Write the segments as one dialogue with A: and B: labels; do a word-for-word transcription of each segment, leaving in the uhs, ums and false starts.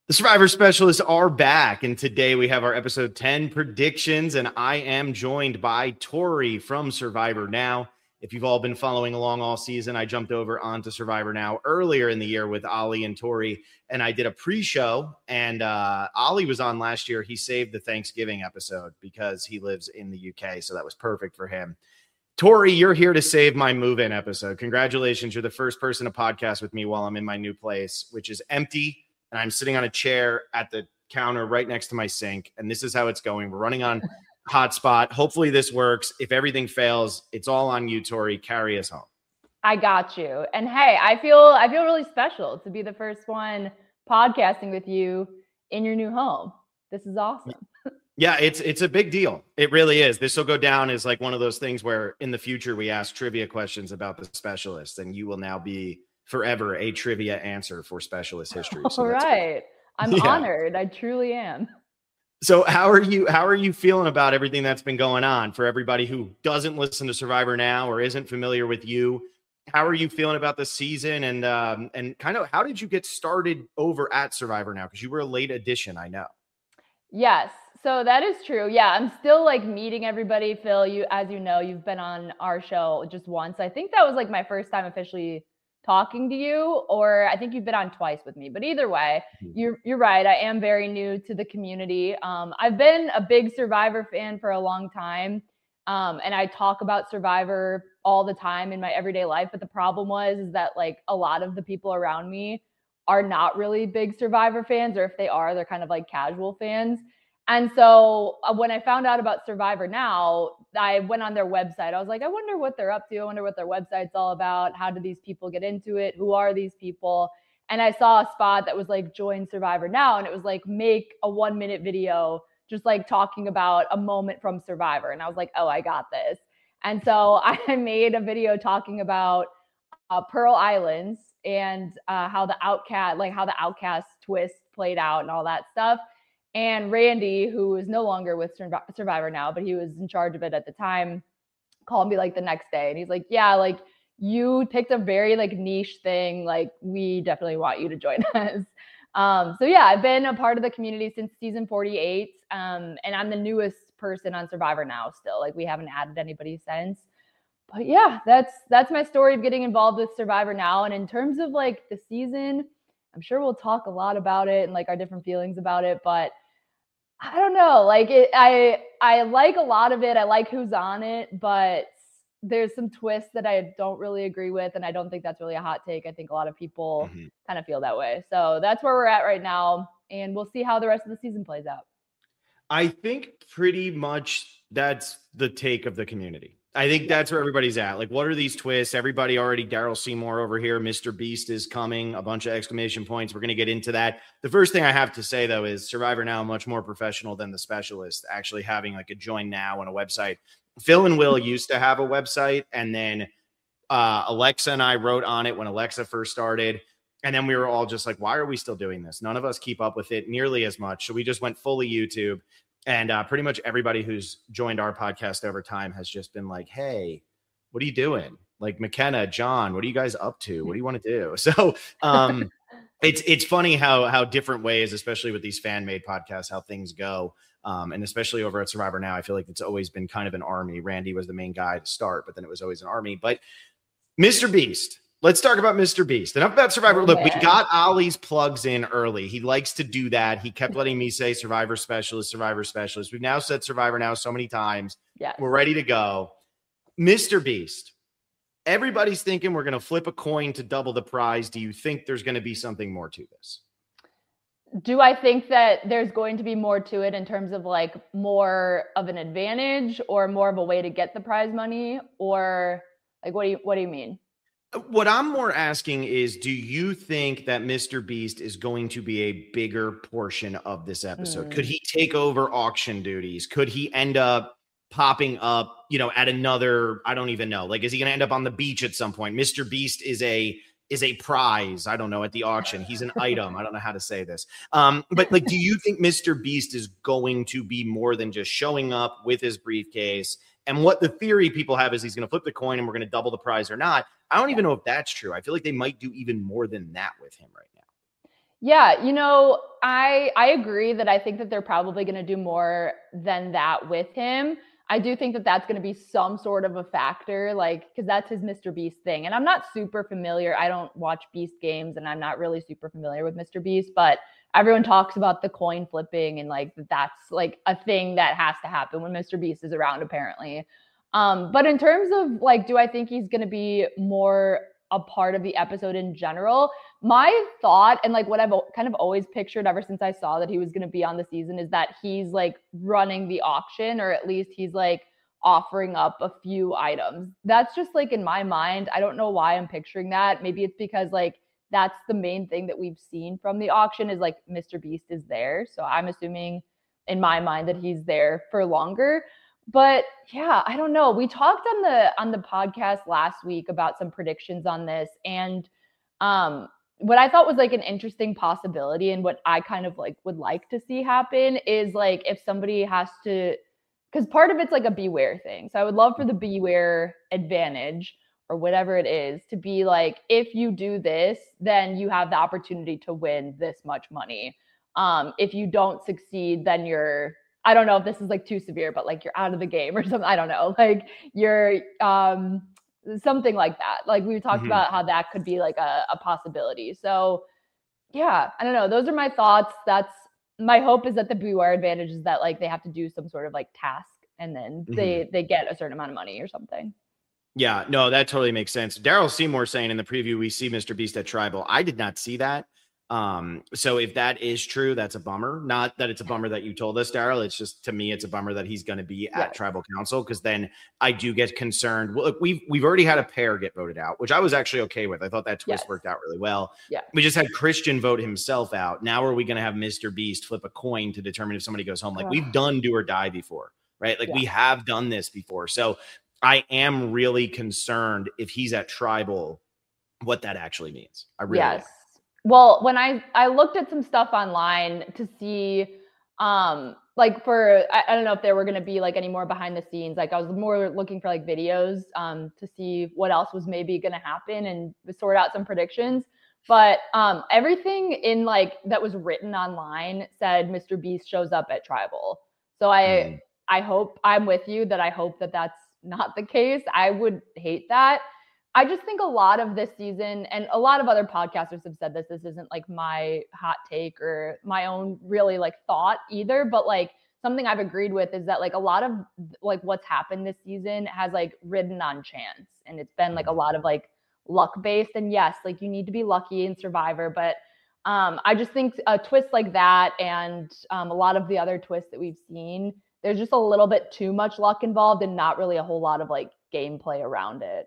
A: The Survivor Specialists are back, and today we have our episode ten predictions, and I am joined by Tori from Survivor Now. If you've all been following along all season, I jumped over onto Survivor Now earlier in the year with Ali and Tori, and I did a pre-show, and uh, Ali was on last year. He saved the Thanksgiving episode because he lives in the U K, so that was perfect for him. Tori, you're here to save my move-in episode. Congratulations. You're the first person to podcast with me while I'm in my new place, which is empty. And I'm sitting on a chair at the counter right next to my sink. And this is how it's going. We're running on hotspot. Hopefully this works. If everything fails, it's all on you, Tori. Carry us home.
B: I got you. And hey, I feel I feel really special to be the first one podcasting with you in your new home. This is awesome.
A: Yeah, it's it's a big deal. It really is. This will go down as like one of those things where in the future we ask trivia questions about the specialists, and you will now be forever a trivia answer for specialist history. So
B: all right. I'm yeah. honored. I truly am.
A: So how are you, how are you feeling about everything that's been going on? For everybody who doesn't listen to Survivor Now or isn't familiar with you, how are you feeling about the season? And, um, and kind of, how did you get started over at Survivor Now? Because you were a late addition, I know.
B: Yes. So that is true. Yeah. I'm still like meeting everybody. Phil, you, as you know, you've been on our show just once. I think that was like my first time officially talking to you, or I think you've been on twice with me, but either way, you're, you're right. I am very new to the community. Um, I've been a big Survivor fan for a long time. Um, and I talk about Survivor all the time in my everyday life. But the problem was, is that like a lot of the people around me are not really big Survivor fans, or if they are, they're kind of like casual fans. And so uh, when I found out about Survivor Now, I went on their website. I was like, I wonder what they're up to. I wonder what their website's all about. How do these people get into it? Who are these people? And I saw a spot that was like, join Survivor Now. And it was like, make a one minute video, just like talking about a moment from Survivor. And I was like, oh, I got this. And so I made a video talking about uh, Pearl Islands and uh, how the outcast, like how the outcast twist played out and all that stuff. And Randy, who is no longer with Survivor Now, but he was in charge of it at the time, called me like the next day. And he's like, yeah, like you picked a very like niche thing. Like we definitely want you to join us. Um, so yeah, I've been a part of the community since season forty-eight. Um, and I'm the newest person on Survivor Now still. Like we haven't added anybody since. But yeah, that's that's my story of getting involved with Survivor Now. And in terms of like the season, I'm sure we'll talk a lot about it and like our different feelings about it, but I don't know. Like it, I, I like a lot of it. I like who's on it, but there's some twists that I don't really agree with. And I don't think that's really a hot take. I think a lot of people mm-hmm. kind of feel that way. So that's where we're at right now. And we'll see how the rest of the season plays out.
A: I think pretty much that's the take of the community. I think that's where everybody's at. Like, what are these twists? Everybody already, Daryl Seymour over here, Mister Beast is coming, a bunch of exclamation points. We're going to get into that. The first thing I have to say, though, is Survivor Now much more professional than the specialist, actually having like a join now and a website. Phil and Will used to have a website, and then uh, Alexa and I wrote on it when Alexa first started. And then we were all just like, why are we still doing this? None of us keep up with it nearly as much. So we just went fully YouTube. And uh, pretty much everybody who's joined our podcast over time has just been like, hey, what are you doing? Like McKenna, John, what are you guys up to? What do you want to do? So um, it's it's funny how how different ways, especially with these fan-made podcasts, how things go. Um, and especially over at Survivor Now, I feel like it's always been kind of an army. Randy was the main guy to start, but then it was always an army. But Mister Beast. Let's talk about Mister Beast. Enough about Survivor. Look, we got Ollie's plugs in early. He likes to do that. He kept letting me say Survivor Specialist, Survivor Specialist. We've now said Survivor Now so many times.
B: Yes.
A: We're ready to go. Mister Beast. Everybody's thinking we're going to flip a coin to double the prize. Do you think there's going to be something more to this?
B: Do I think that there's going to be more to it in terms of like more of an advantage or more of a way to get the prize money? Or like, what do you, what do you mean?
A: What I'm more asking is, do you think that Mister Beast is going to be a bigger portion of this episode? Mm. Could he take over auction duties? Could he end up popping up, you know, at another, I don't even know. Like, is he going to end up on the beach at some point? Mister Beast is a is a prize. I don't know, at the auction. He's an item. I don't know how to say this. Um, but like, do you think Mister Beast is going to be more than just showing up with his briefcase? And what the theory people have is he's going to flip the coin and we're going to double the prize or not. I don't even know if that's true. I feel like they might do even more than that with him right now.
B: Yeah, you know, I I agree that I think that they're probably going to do more than that with him. I do think that that's going to be some sort of a factor, like, because that's his Mister Beast thing. And I'm not super familiar. I don't watch Beast games, and I'm not really super familiar with Mister Beast, but everyone talks about the coin flipping and like that's like a thing that has to happen when Mister Beast is around, apparently. Um, but in terms of like, do I think he's going to be more a part of the episode in general? My thought and like what I've kind of always pictured ever since I saw that he was going to be on the season is that he's like running the auction, or at least he's like offering up a few items. That's just like in my mind. I don't know why I'm picturing that. Maybe it's because like that's the main thing that we've seen from the auction is like Mister Beast is there. So I'm assuming in my mind that he's there for longer. But yeah, I don't know. We talked on the on the podcast last week about some predictions on this, and um what I thought was like an interesting possibility and what I kind of like would like to see happen is like if somebody has to, because part of it's like a beware thing. So I would love for the beware advantage or whatever it is to be like, if you do this, then you have the opportunity to win this much money. Um, if you don't succeed, then you're, I don't know if this is like too severe, but like you're out of the game or something. I don't know. Like you're, um, something like that. Like we talked mm-hmm. about how that could be like a, a possibility. So yeah, I don't know. Those are my thoughts. That's my hope is that the beware advantage is that like they have to do some sort of like task and then mm-hmm. they they get a certain amount of money or something.
A: Yeah, no, that totally makes sense. Daryl Seymour saying in the preview, we see Mister Beast at Tribal. I did not see that. Um, so if that is true, that's a bummer. Not that it's a bummer that you told us, Daryl. It's just, to me, it's a bummer that he's going to be at yes. Tribal Council, because then I do get concerned. Well, look, we've we've already had a pair get voted out, which I was actually okay with. I thought that twist yes. worked out really well.
B: Yeah.
A: We just had Christian vote himself out. Now are we going to have Mister Beast flip a coin to determine if somebody goes home? Like, we've done do or die before, right? Like yeah. we have done this before. So I am really concerned if he's at Tribal, what that actually means. I really
B: yes.
A: am.
B: Well, when I, I looked at some stuff online to see, um, like for, I, I don't know if there were going to be like any more behind the scenes. Like I was more looking for like videos um, to see what else was maybe going to happen and sort out some predictions. But um, everything in like that was written online said Mister Beast shows up at Tribal. So I, mm. I hope I'm with you that I hope that that's not the case. I would hate that. I just think a lot of this season, and a lot of other podcasters have said this, this isn't like my hot take or my own really like thought either, but like something I've agreed with is that like a lot of like what's happened this season has like ridden on chance, and it's been like a lot of like luck based. And yes, like you need to be lucky in Survivor, but um, I just think a twist like that and um, a lot of the other twists that we've seen, there's just a little bit too much luck involved and not really a whole lot of like gameplay around it.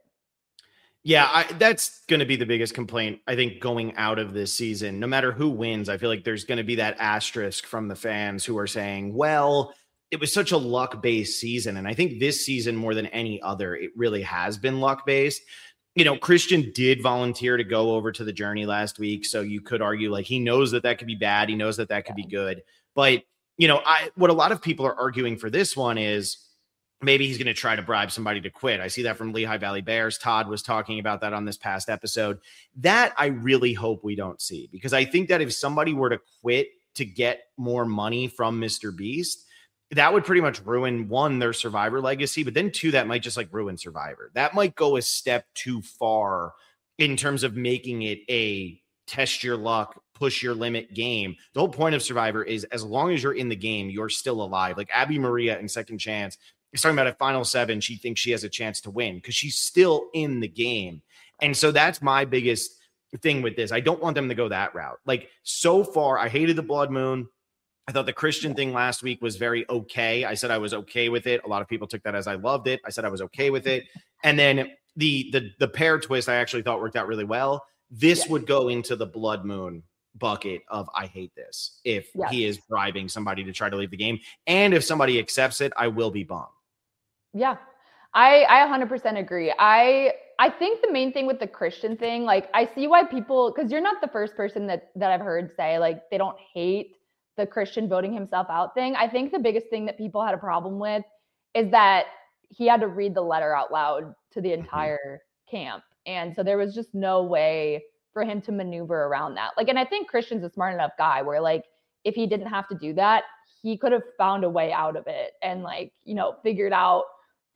A: Yeah, I, that's going to be the biggest complaint, I think, going out of this season. No matter who wins, I feel like there's going to be that asterisk from the fans who are saying, well, it was such a luck-based season. And I think this season, more than any other, it really has been luck-based. You know, Christian did volunteer to go over to the journey last week. So you could argue like he knows that that could be bad. He knows that that could be good. But, you know, I what a lot of people are arguing for this one is, maybe he's going to try to bribe somebody to quit. I see that from Lehigh Valley Bears. Todd was talking about that on this past episode. That I really hope we don't see, because I think that if somebody were to quit to get more money from Mister Beast, that would pretty much ruin, one, their Survivor legacy, but then two, that might just like ruin Survivor. That might go a step too far in terms of making it a test your luck, push your limit game. The whole point of Survivor is as long as you're in the game, you're still alive. Like Abby Maria in Second Chance, he's talking about at Final Seven, she thinks she has a chance to win because she's still in the game. And so that's my biggest thing with this. I don't want them to go that route. Like so far, I hated the Blood Moon. I thought the Christian thing last week was very okay. I said I was okay with it. A lot of people took that as I loved it. I said I was okay with it. And then the the the pair twist I actually thought worked out really well. This yes. would go into the Blood Moon bucket of I hate this if yes. he is bribing somebody to try to leave the game. And if somebody accepts it, I will be bummed.
B: Yeah, I, I one hundred percent agree. I I think the main thing with the Christian thing, like I see why people, because you're not the first person that, that I've heard say like they don't hate the Christian voting himself out thing. I think the biggest thing that people had a problem with is that he had to read the letter out loud to the entire mm-hmm. camp. And so there was just no way for him to maneuver around that. Like, and I think Christian's a smart enough guy where like if he didn't have to do that, he could have found a way out of it and like, you know, figured out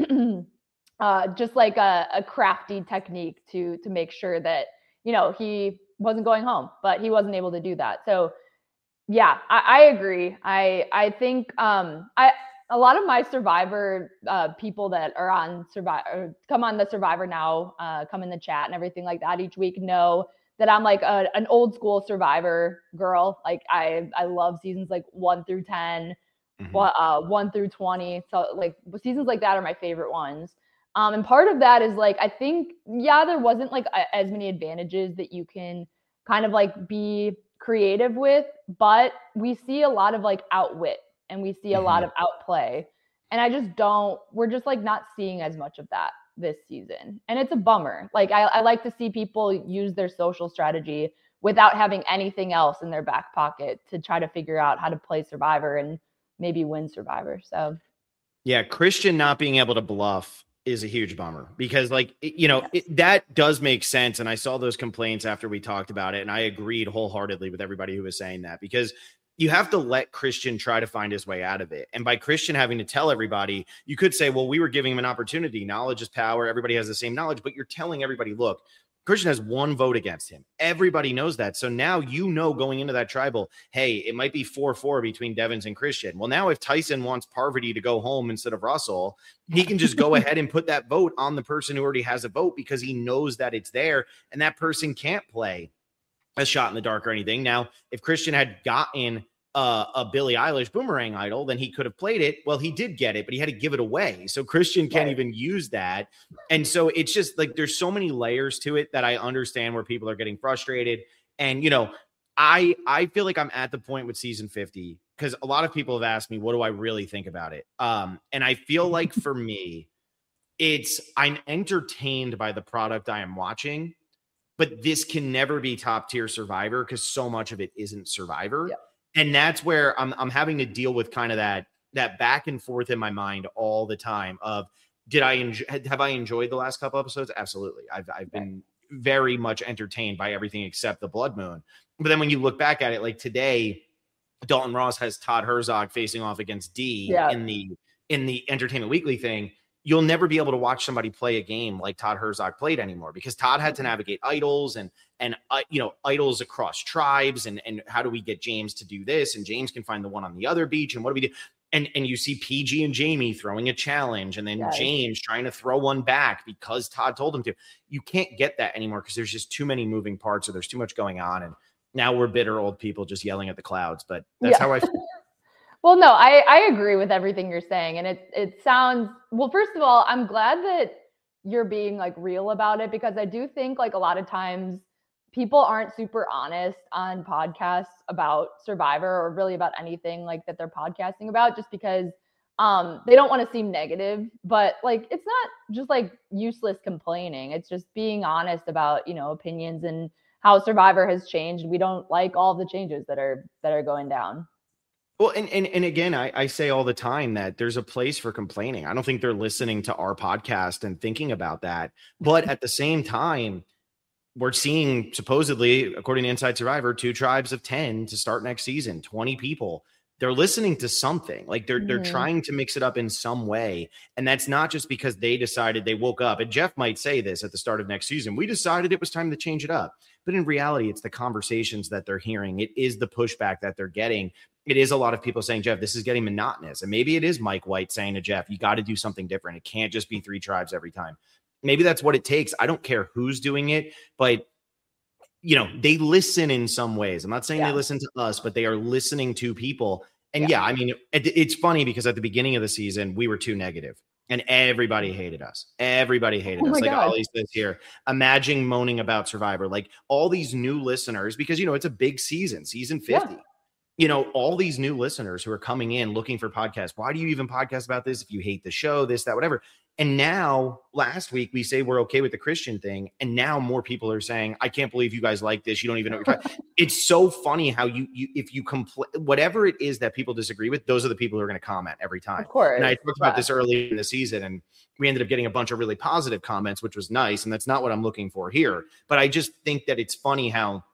B: uh, just like a, a crafty technique to, to make sure that, you know, he wasn't going home, but he wasn't able to do that. So yeah, I, I agree. I, I think um, I, a lot of my Survivor uh, people that are on Survivor, come on the Survivor Now, uh, come in the chat and everything like that each week know that I'm like a, an old school Survivor girl. Like I, I love seasons like one through ten, mm-hmm. uh, one through twenty. So like seasons like that are my favorite ones. Um, and part of that is like, I think, yeah, there wasn't like a, as many advantages that you can kind of like be creative with, but we see a lot of like outwit and we see a mm-hmm. lot of outplay. And I just don't, we're just like not seeing as much of that this season. And it's a bummer. Like I, I like to see people use their social strategy without having anything else in their back pocket to try to figure out how to play Survivor and maybe win Survivor. So
A: yeah, Christian not being able to bluff is a huge bummer because like, you know, yes. it, that does make sense. And I saw those complaints after we talked about it. And I agreed wholeheartedly with everybody who was saying that because you have to let Christian try to find his way out of it. And by Christian having to tell everybody, you could say, well, we were giving him an opportunity. Knowledge is power. Everybody has the same knowledge, but you're telling everybody, look, Christian has one vote against him. Everybody knows that. So now you know going into that tribal, hey, it might be four four between Devins and Christian. Well, now if Tyson wants Parvati to go home instead of Russell, he can just go ahead and put that vote on the person who already has a vote because he knows that it's there and that person can't play a shot in the dark or anything. Now, if Christian had gotten uh, a Billie Eilish Boomerang Idol, then he could have played it. Well, he did get it, but he had to give it away. So Christian can't right. even use that. And so it's just like, there's so many layers to it that I understand where people are getting frustrated. And, you know, I, I feel like I'm at the point with season fifty because a lot of people have asked me, what do I really think about it? Um, and I feel like for me, it's, I'm entertained by the product I am watching, but this can never be top tier Survivor because so much of it isn't Survivor. Yep. And that's where I'm I'm having to deal with kind of that that back and forth in my mind all the time of did I enjoy, have I enjoyed the last couple episodes? Absolutely. I've I've been very much entertained by everything except the Blood Moon. But then when you look back at it, like today, Dalton Ross has Todd Herzog facing off against D yeah. in the in the Entertainment Weekly thing. You'll never be able to watch somebody play a game like Todd Herzog played anymore because Todd had to navigate idols and, and, uh, you know, idols across tribes. And, and how do we get James to do this? And James can find the one on the other beach. And what do we do? And, and you see P G and Jamie throwing a challenge and then yes. James trying to throw one back because Todd told him to. You can't get that anymore because there's just too many moving parts or there's too much going on. And now we're bitter old people just yelling at the clouds, but that's yeah. how I feel.
B: Well, no, I, I agree with everything you're saying. And it it sounds, well, first of all, I'm glad that you're being like real about it because I do think like a lot of times people aren't super honest on podcasts about Survivor or really about anything like that they're podcasting about just because um, they don't want to seem negative. But like, it's not just like useless complaining. It's just being honest about, you know, opinions and how Survivor has changed. We don't like all the changes that are that are going down.
A: Well, and, and, and again, I, I say all the time that there's a place for complaining. I don't think they're listening to our podcast and thinking about that. But at the same time, we're seeing supposedly, according to Inside Survivor, two tribes of ten to start next season, twenty people. They're listening to something like they're, mm-hmm. they're trying to mix it up in some way. And that's not just because they decided they woke up. And Jeff might say this at the start of next season. We decided it was time to change it up. But in reality, it's the conversations that they're hearing. It is the pushback that they're getting. It is a lot of people saying, Jeff, this is getting monotonous. And maybe it is Mike White saying to Jeff, you got to do something different. It can't just be three tribes every time. Maybe that's what it takes. I don't care who's doing it, but you know, they listen in some ways. I'm not saying yeah. they listen to us, but they are listening to people. And yeah, yeah I mean, it, it's funny because at the beginning of the season, we were too negative and everybody hated us. Everybody hated
B: oh
A: us. Like
B: God.
A: Ollie says here, imagine moaning about Survivor, like all these new listeners, because, you know, it's a big season, season fifty. Yeah. You know, all these new listeners who are coming in looking for podcasts. Why do you even podcast about this? If you hate the show, this, that, whatever. And now last week we say we're okay with the Christian thing. And now more people are saying, I can't believe you guys like this. You don't even know what you're talking. It's so funny how you, you if you compl- whatever it is that people disagree with, those are the people who are going to comment every time.
B: Of course.
A: And I talked about this early in the season and we ended up getting a bunch of really positive comments, which was nice. And that's not what I'm looking for here. But I just think that it's funny how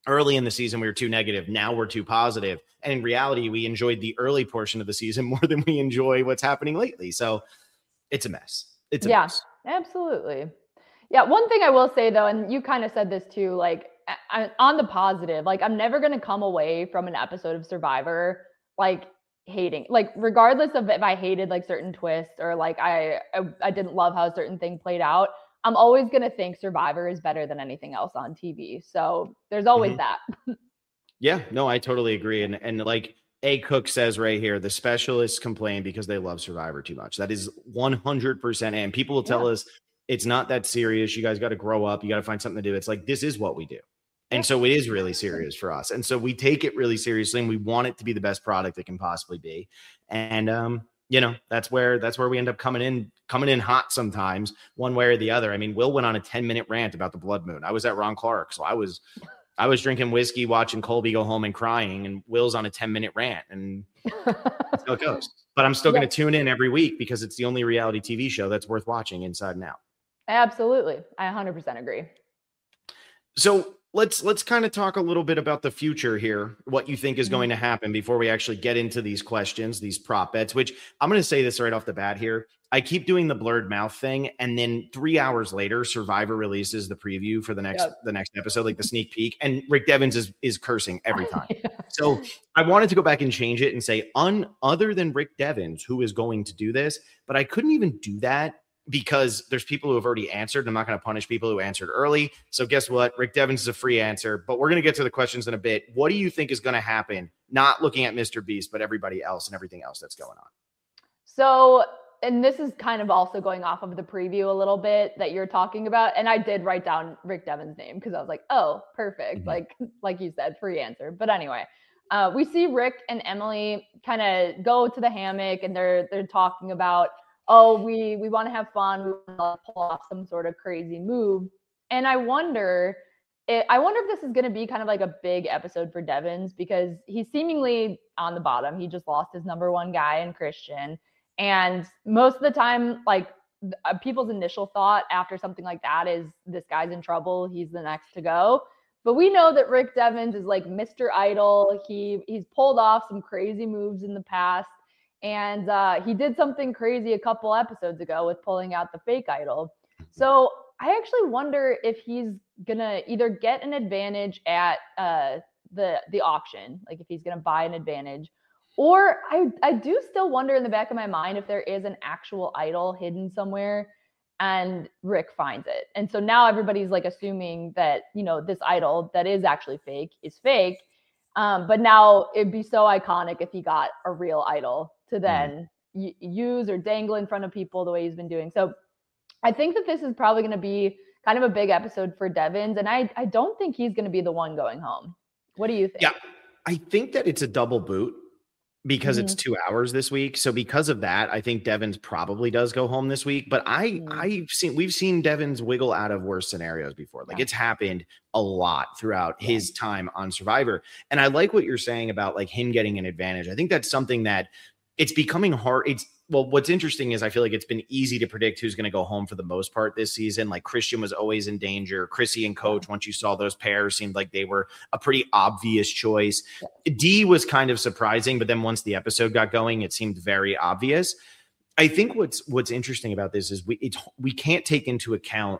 A: early in the season, we were too negative. Now we're too positive. And in reality, we enjoyed the early portion of the season more than we enjoy what's happening lately. So it's a mess. It's a
B: yeah,
A: mess.
B: Absolutely. Yeah. One thing I will say though, and you kind of said this too, like I, on the positive, like I'm never going to come away from an episode of Survivor, like hating, like regardless of if I hated like certain twists or like I, I, I didn't love how a certain thing played out. I'm always going to think Survivor is better than anything else on T V. So there's always mm-hmm. that.
A: Yeah, no, I totally agree. And, and like A Cook says right here, the specialists complain because they love Survivor too much. That is one hundred percent. And people will tell yeah. us it's not that serious. You guys got to grow up. You got to find something to do. It's like, this is what we do. And so it is really serious for us. And so we take it really seriously and we want it to be the best product it can possibly be. And, um, you know, that's where that's where we end up coming in, coming in hot sometimes, one way or the other. I mean, Will went on a ten minute rant about the blood moon. I was at Ron Clark, so I was I was drinking whiskey, watching Colby go home and crying, and Will's on a ten minute rant, and that's how it goes. But I'm still yeah. going to tune in every week because it's the only reality T V show that's worth watching inside and out.
B: Absolutely, I one hundred percent agree.
A: So let's let's kind of talk a little bit about the future here, what you think is going to happen before we actually get into these questions, these prop bets, which I'm going to say this right off the bat here. I keep doing the blurred mouth thing. And then three hours later, Survivor releases the preview for the next yep. the next episode, like the sneak peek. And Rick Devens is, is cursing every time. yeah. So I wanted to go back and change it and say, un, other than Rick Devens, who is going to do this, but I couldn't even do that because there's people who have already answered. I'm not going to punish people who answered early. So guess what? Rick Devens is a free answer, but we're going to get to the questions in a bit. What do you think is going to happen? Not looking at Mister Beast, but everybody else and everything else that's going on.
B: So, and this is kind of also going off of the preview a little bit that you're talking about. And I did write down Rick Devens' name because I was like, oh, perfect. Mm-hmm. Like, like you said, free answer. But anyway, uh, we see Rick and Emily kind of go to the hammock and they're, they're talking about, oh, we we want to have fun. We want to pull off some sort of crazy move. And I wonder, it, I wonder if this is going to be kind of like a big episode for Devens because he's seemingly on the bottom. He just lost his number one guy in Christian. And most of the time, like uh, people's initial thought after something like that is this guy's in trouble. He's the next to go. But we know that Rick Devens is like Mister Idol. He he's pulled off some crazy moves in the past. And uh, he did something crazy a couple episodes ago with pulling out the fake idol. So I actually wonder if he's going to either get an advantage at uh, the the auction, like if he's going to buy an advantage, or I, I do still wonder in the back of my mind if there is an actual idol hidden somewhere and Rick finds it. And so now everybody's like assuming that, you know, this idol that is actually fake is fake. Um, but now it'd be so iconic if he got a real idol to then mm. y- use or dangle in front of people the way he's been doing. So I think that this is probably going to be kind of a big episode for Devens. And I, I don't think he's going to be the one going home. What do you think?
A: Yeah, I think that it's a double boot because mm-hmm. it's two hours this week. So because of that, I think Devens probably does go home this week. But I, mm. I've seen, we've seen Devens wiggle out of worse scenarios before. Like yeah. it's happened a lot throughout yeah. his time on Survivor. And I like what you're saying about like him getting an advantage. I think that's something that it's becoming hard. It's well, what's interesting is I feel like it's been easy to predict who's going to go home for the most part this season. Like Christian was always in danger. Chrissy and Coach, once you saw those pairs, seemed like they were a pretty obvious choice. D was kind of surprising, but then once the episode got going, it seemed very obvious. I think what's what's interesting about this is we it's, we can't take into account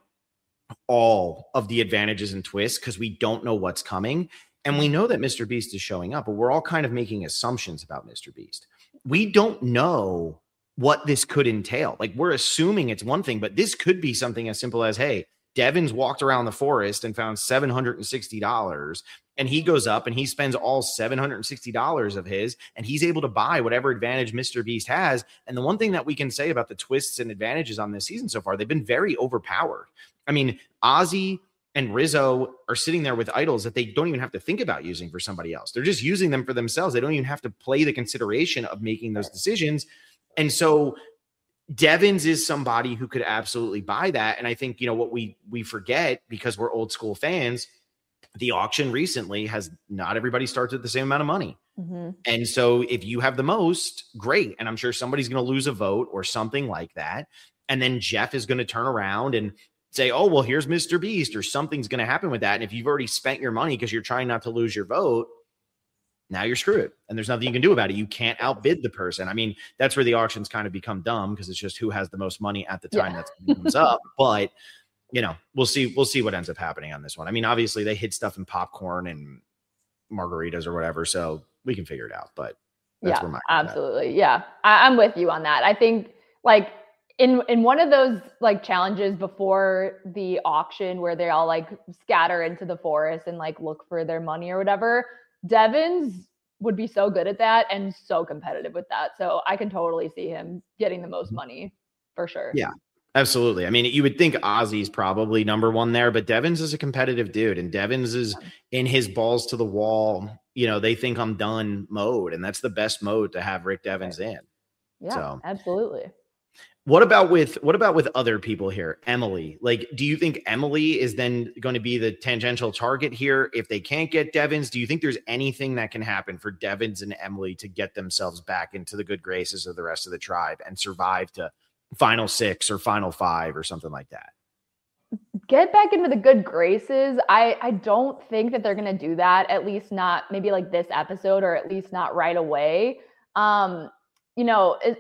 A: all of the advantages and twists because we don't know what's coming. And we know that Mister Beast is showing up, but we're all kind of making assumptions about Mister Beast. We don't know what this could entail. Like we're assuming it's one thing, but this could be something as simple as, hey, Devens walked around the forest and found seven hundred sixty dollars and he goes up and he spends all seven hundred sixty dollars of his and he's able to buy whatever advantage Mister Beast has. And the one thing that we can say about the twists and advantages on this season so far, they've been very overpowered. I mean, Ozzy and Rizzo are sitting there with idols that they don't even have to think about using for somebody else. They're just using them for themselves. They don't even have to play the consideration of making those decisions. And so Devens is somebody who could absolutely buy that. And I think, you know, what we we forget because we're old school fans, the auction recently has not everybody starts with the same amount of money. Mm-hmm. And so if you have the most, great. And I'm sure somebody's going to lose a vote or something like that. And then Jeff is going to turn around and say, oh, well, here's Mister Beast, or something's going to happen with that. And if you've already spent your money because you're trying not to lose your vote, now you're screwed. And there's nothing you can do about it. You can't outbid the person. I mean, that's where the auctions kind of become dumb, because it's just who has the most money at the time yeah. that comes up. But, you know, we'll see. We'll see what ends up happening on this one. I mean, obviously they hid stuff in popcorn and margaritas or whatever, so we can figure it out. But that's
B: yeah,
A: where my
B: absolutely. Yeah, I, I'm with you on that. I think like in in one of those like challenges before the auction where they all like scatter into the forest and like look for their money or whatever, Devins would be so good at that and so competitive with that. So I can totally see him getting the most money for sure.
A: Yeah, absolutely. I mean, you would think Ozzy's probably number one there, but Devins is a competitive dude, and Devins is in his balls to the wall. You know, they think I'm done mode, and that's the best mode to have Rick Devins in.
B: Yeah,
A: so.
B: Absolutely.
A: What about with what about with other people here? Emily, like, do you think Emily is then going to be the tangential target here if they can't get Devins? Do you think there's anything that can happen for Devins and Emily to get themselves back into the good graces of the rest of the tribe and survive to final six or final five or something like that?
B: Get back into the good graces. I, I don't think that they're going to do that, at least not maybe like this episode, or at least not right away. Um, you know, it,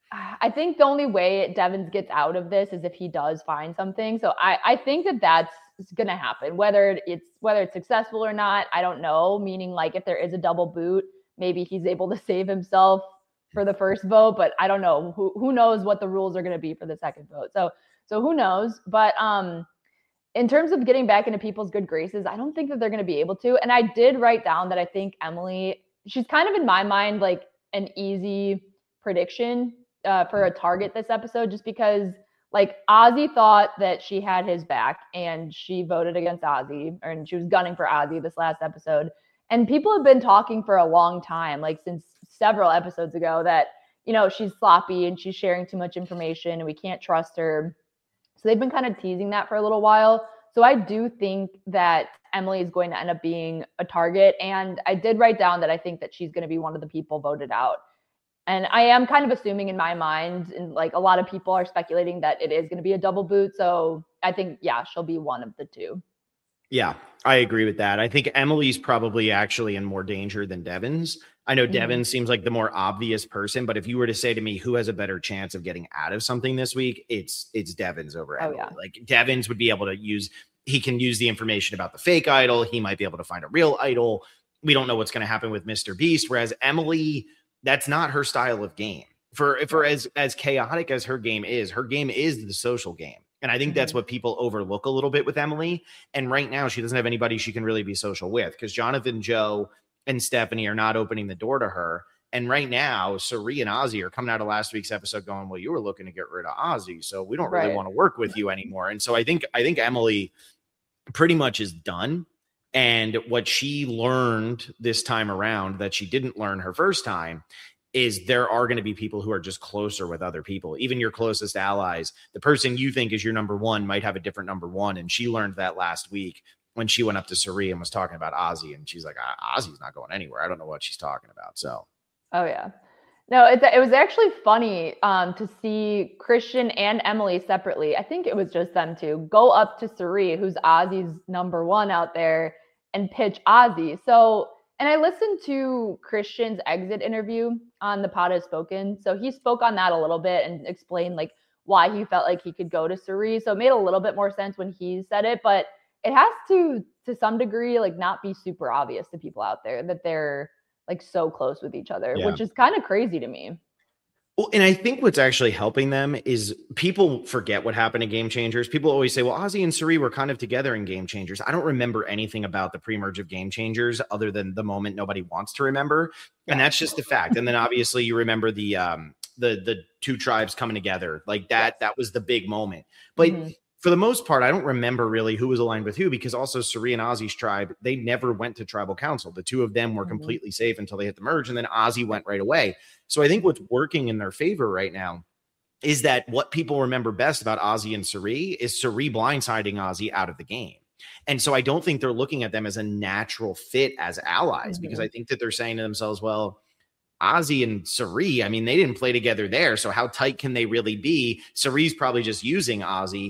B: I think the only way Devins gets out of this is if he does find something. So I, I think that that's going to happen, whether it's whether it's successful or not. I don't know. Meaning, like, if there is a double boot, maybe he's able to save himself for the first vote. But I don't know. Who who knows what the rules are going to be for the second vote? So so who knows? But um, in terms of getting back into people's good graces, I don't think that they're going to be able to. And I did write down that I think Emily, she's kind of in my mind like an easy prediction Uh, for a target this episode, just because like Ozzy thought that she had his back and she voted against Ozzy, and she was gunning for Ozzy this last episode. And people have been talking for a long time, like since several episodes ago, that, you know, she's sloppy and she's sharing too much information and we can't trust her. So they've been kind of teasing that for a little while. So I do think that Emily is going to end up being a target. And I did write down that I think that she's going to be one of the people voted out. And I am kind of assuming in my mind, and like a lot of people are speculating that it is going to be a double boot. So I think, yeah, she'll be one of the two.
A: Yeah, I agree with that. I think Emily's probably actually in more danger than Devins. I know mm-hmm. Devins seems like the more obvious person, but if you were to say to me who has a better chance of getting out of something this week, it's it's Devins over Emily. Oh, yeah. Like Devins would be able to use, he can use the information about the fake idol. He might be able to find a real idol. We don't know what's going to happen with Mister Beast, whereas Emily, that's not her style of game. For for as as chaotic as her game is, her game is the social game. And I think mm-hmm. that's what people overlook a little bit with Emily. And right now she doesn't have anybody she can really be social with, because Jonathan, Joe, and Stephanie are not opening the door to her. And right now, Cirie and Ozzy are coming out of last week's episode going, well, you were looking to get rid of Ozzy, so we don't really right. want to work with you anymore. And so I think I think Emily pretty much is done. And what she learned this time around that she didn't learn her first time is there are going to be people who are just closer with other people. Even your closest allies, the person you think is your number one might have a different number one. And she learned that last week when she went up to Cirie and was talking about Ozzy. And she's like, Ozzy's not going anywhere. I don't know what she's talking about. So,
B: oh, yeah. No, it, it was actually funny um, to see Christian and Emily separately. I think it was just them two go up to Cirie, who's Ozzy's number one out there, and pitch Ozzy. So, and I listened to Christian's exit interview on the Pod Has Spoken. So he spoke on that a little bit and explained like why he felt like he could go to Cirie. So it made a little bit more sense when he said it, but it has to, to some degree, like not be super obvious to people out there that they're like so close with each other, yeah. which is kind of crazy to me.
A: Well, and I think what's actually helping them is people forget what happened in Game Changers. People always say, well, Ozzy and Cirie were kind of together in Game Changers. I don't remember anything about the pre-merge of Game Changers other than the moment nobody wants to remember. And that's just the fact. And then obviously you remember the um, the the two tribes coming together like that. That was the big moment. But mm-hmm. for the most part, I don't remember really who was aligned with who, because also Cirie and Ozzy's tribe, they never went to tribal council. The two of them were mm-hmm. completely safe until they hit the merge, and then Ozzy went right away. So I think what's working in their favor right now is that what people remember best about Ozzy and Cirie is Cirie blindsiding Ozzy out of the game. And so I don't think they're looking at them as a natural fit as allies, mm-hmm. because I think that they're saying to themselves, well, Ozzy and Cirie, I mean, they didn't play together there. So how tight can they really be? Cirie's probably just using Ozzy.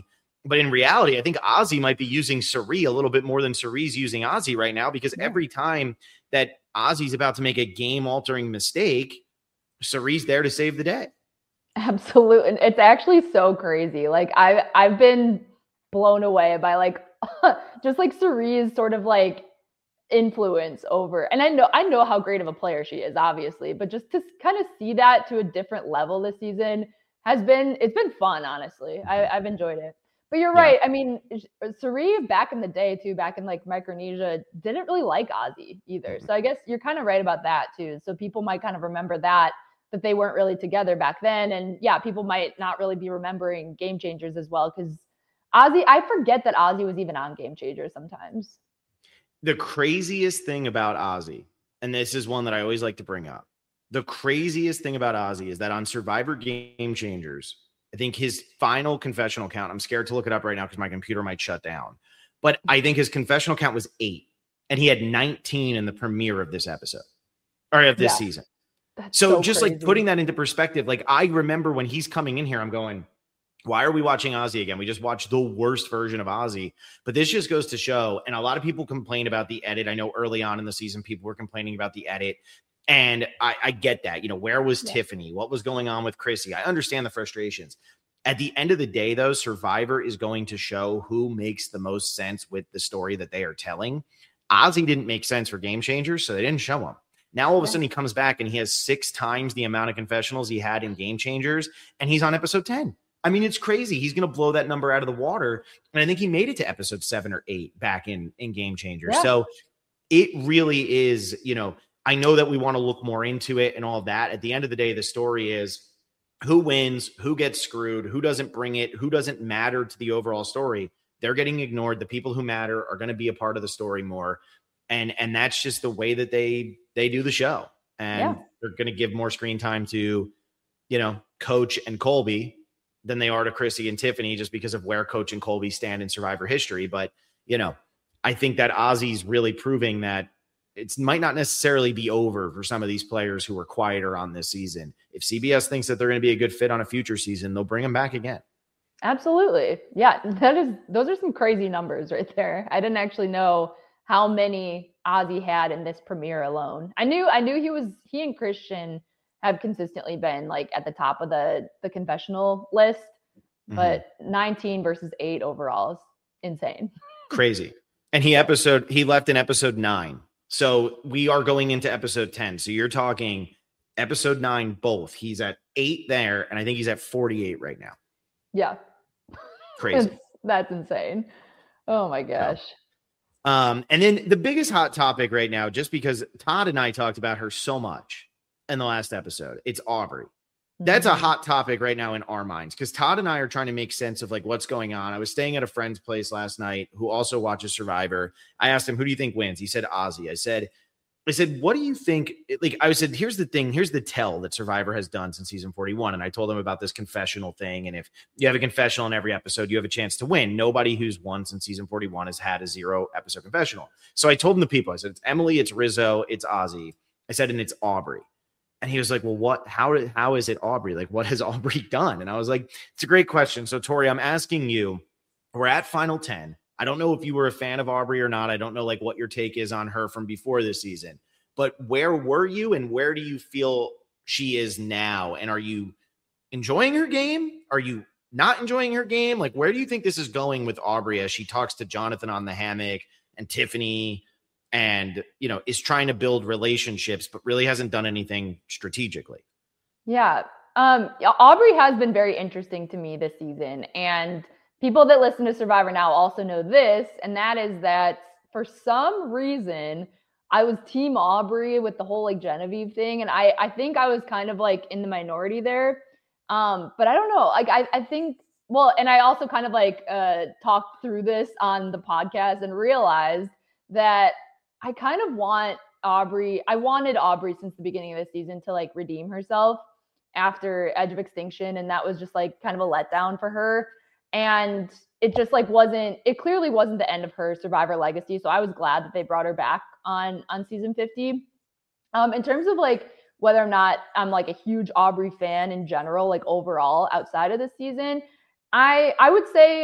A: But in reality, I think Ozzy might be using Cirie a little bit more than Cirie's using Ozzy right now, because yeah. every time that Ozzy's about to make a game-altering mistake, Cirie's there to save the day.
B: Absolutely. It's actually so crazy. Like I I've been blown away by like just like Cirie's sort of like influence over, and I know I know how great of a player she is, obviously, but just to kind of see that to a different level this season has been it's been fun, honestly. I, I've enjoyed it. But you're right. Yeah. I mean, Cirie back in the day too, back in like Micronesia, didn't really like Ozzy either. So I guess you're kind of right about that too. So people might kind of remember that, that they weren't really together back then. And yeah, people might not really be remembering Game Changers as well, because Ozzy, I forget that Ozzy was even on Game Changers sometimes.
A: The craziest thing about Ozzy, and this is one that I always like to bring up, the craziest thing about Ozzy is that on Survivor Game Changers, I think his final confessional count, I'm scared to look it up right now because my computer might shut down, but I think his confessional count was eight, and he had nineteen in the premiere of this episode, or of this yeah. season.
B: That's
A: so,
B: so
A: just
B: crazy.
A: like putting that into perspective, like I remember when he's coming in here, I'm going, why are we watching Ozzy again? We just watched the worst version of Ozzy. But this just goes to show, and a lot of people complain about the edit. I know early on in the season, people were complaining about the edit. And I, I get that. You know, where was yeah. Tiffany? What was going on with Chrissy? I understand the frustrations. At the end of the day, though, Survivor is going to show who makes the most sense with the story that they are telling. Ozzy didn't make sense for Game Changers, so they didn't show him. Now, all of a sudden, he comes back and he has six times the amount of confessionals he had in Game Changers, and he's on episode ten. I mean, it's crazy. He's going to blow that number out of the water. And I think he made it to episode seven or eight back in, in Game Changers. Yeah. So it really is, you know, I know that we want to look more into it and all of that. At the end of the day, the story is who wins, who gets screwed, who doesn't bring it, who doesn't matter to the overall story. They're getting ignored. The people who matter are going to be a part of the story more. And, and that's just the way that they, they do the show. And yeah. they're going to give more screen time to, you know, Coach and Colby than they are to Chrissy and Tiffany, just because of where Coach and Colby stand in Survivor history. But, you know, I think that Ozzy's really proving that it might not necessarily be over for some of these players who were quieter on this season. If C B S thinks that they're going to be a good fit on a future season, they'll bring them back again.
B: Absolutely. Yeah, that is, those are some crazy numbers right there. I didn't actually know how many Ozzy had in this premiere alone. I knew, I knew he was, he and Christian have consistently been like at the top of the, the confessional list, but mm-hmm. nineteen versus eight overall is insane.
A: Crazy. And he episode, he left in episode nine. So we are going into episode ten. So you're talking episode nine, both. He's at eight there. And I think he's at forty-eight right now.
B: Yeah.
A: Crazy.
B: that's, that's insane. Oh my gosh.
A: So, um, and then the biggest hot topic right now, just because Todd and I talked about her so much in the last episode, it's Aubrey. That's a hot topic right now in our minds, because Todd and I are trying to make sense of like what's going on. I was staying at a friend's place last night who also watches Survivor. I asked him, who do you think wins? He said Ozzy. I said, I said, what do you think? Like, I said, here's the thing. Here's the tell that Survivor has done since season forty-one. And I told him about this confessional thing. And if you have a confessional in every episode, you have a chance to win. Nobody who's won since season forty-one has had a zero episode confessional. So I told him the people, I said, it's Emily, it's Rizzo, it's Ozzy. I said, and it's Aubrey. And he was like, well, what, how, how is it Aubrey? Like, what has Aubrey done? And I was like, it's a great question. So Tori, I'm asking you, we're at final ten. I don't know if you were a fan of Aubrey or not. I don't know like what your take is on her from before this season, but where were you and where do you feel she is now? And are you enjoying her game? Are you not enjoying her game? Like, where do you think this is going with Aubrey as she talks to Jonathan on the hammock and Tiffany and, you know, is trying to build relationships, but really hasn't done anything strategically?
B: Yeah. Um, Aubrey has been very interesting to me this season. And people that listen to Survivor now also know this, and that is that for some reason, I was team Aubrey with the whole like Genevieve thing. And I, I think I was kind of like in the minority there. Um, but I don't know. Like, I, I think, well, and I also kind of like uh, talked through this on the podcast and realized that I kind of want Aubrey, I wanted Aubrey since the beginning of the season to like redeem herself after Edge of Extinction. And that was just like kind of a letdown for her. And it just like wasn't, it clearly wasn't the end of her Survivor legacy. So I was glad that they brought her back on, on season fifty. Um, in terms of like whether or not I'm like a huge Aubrey fan in general, like overall outside of this season, I, I would say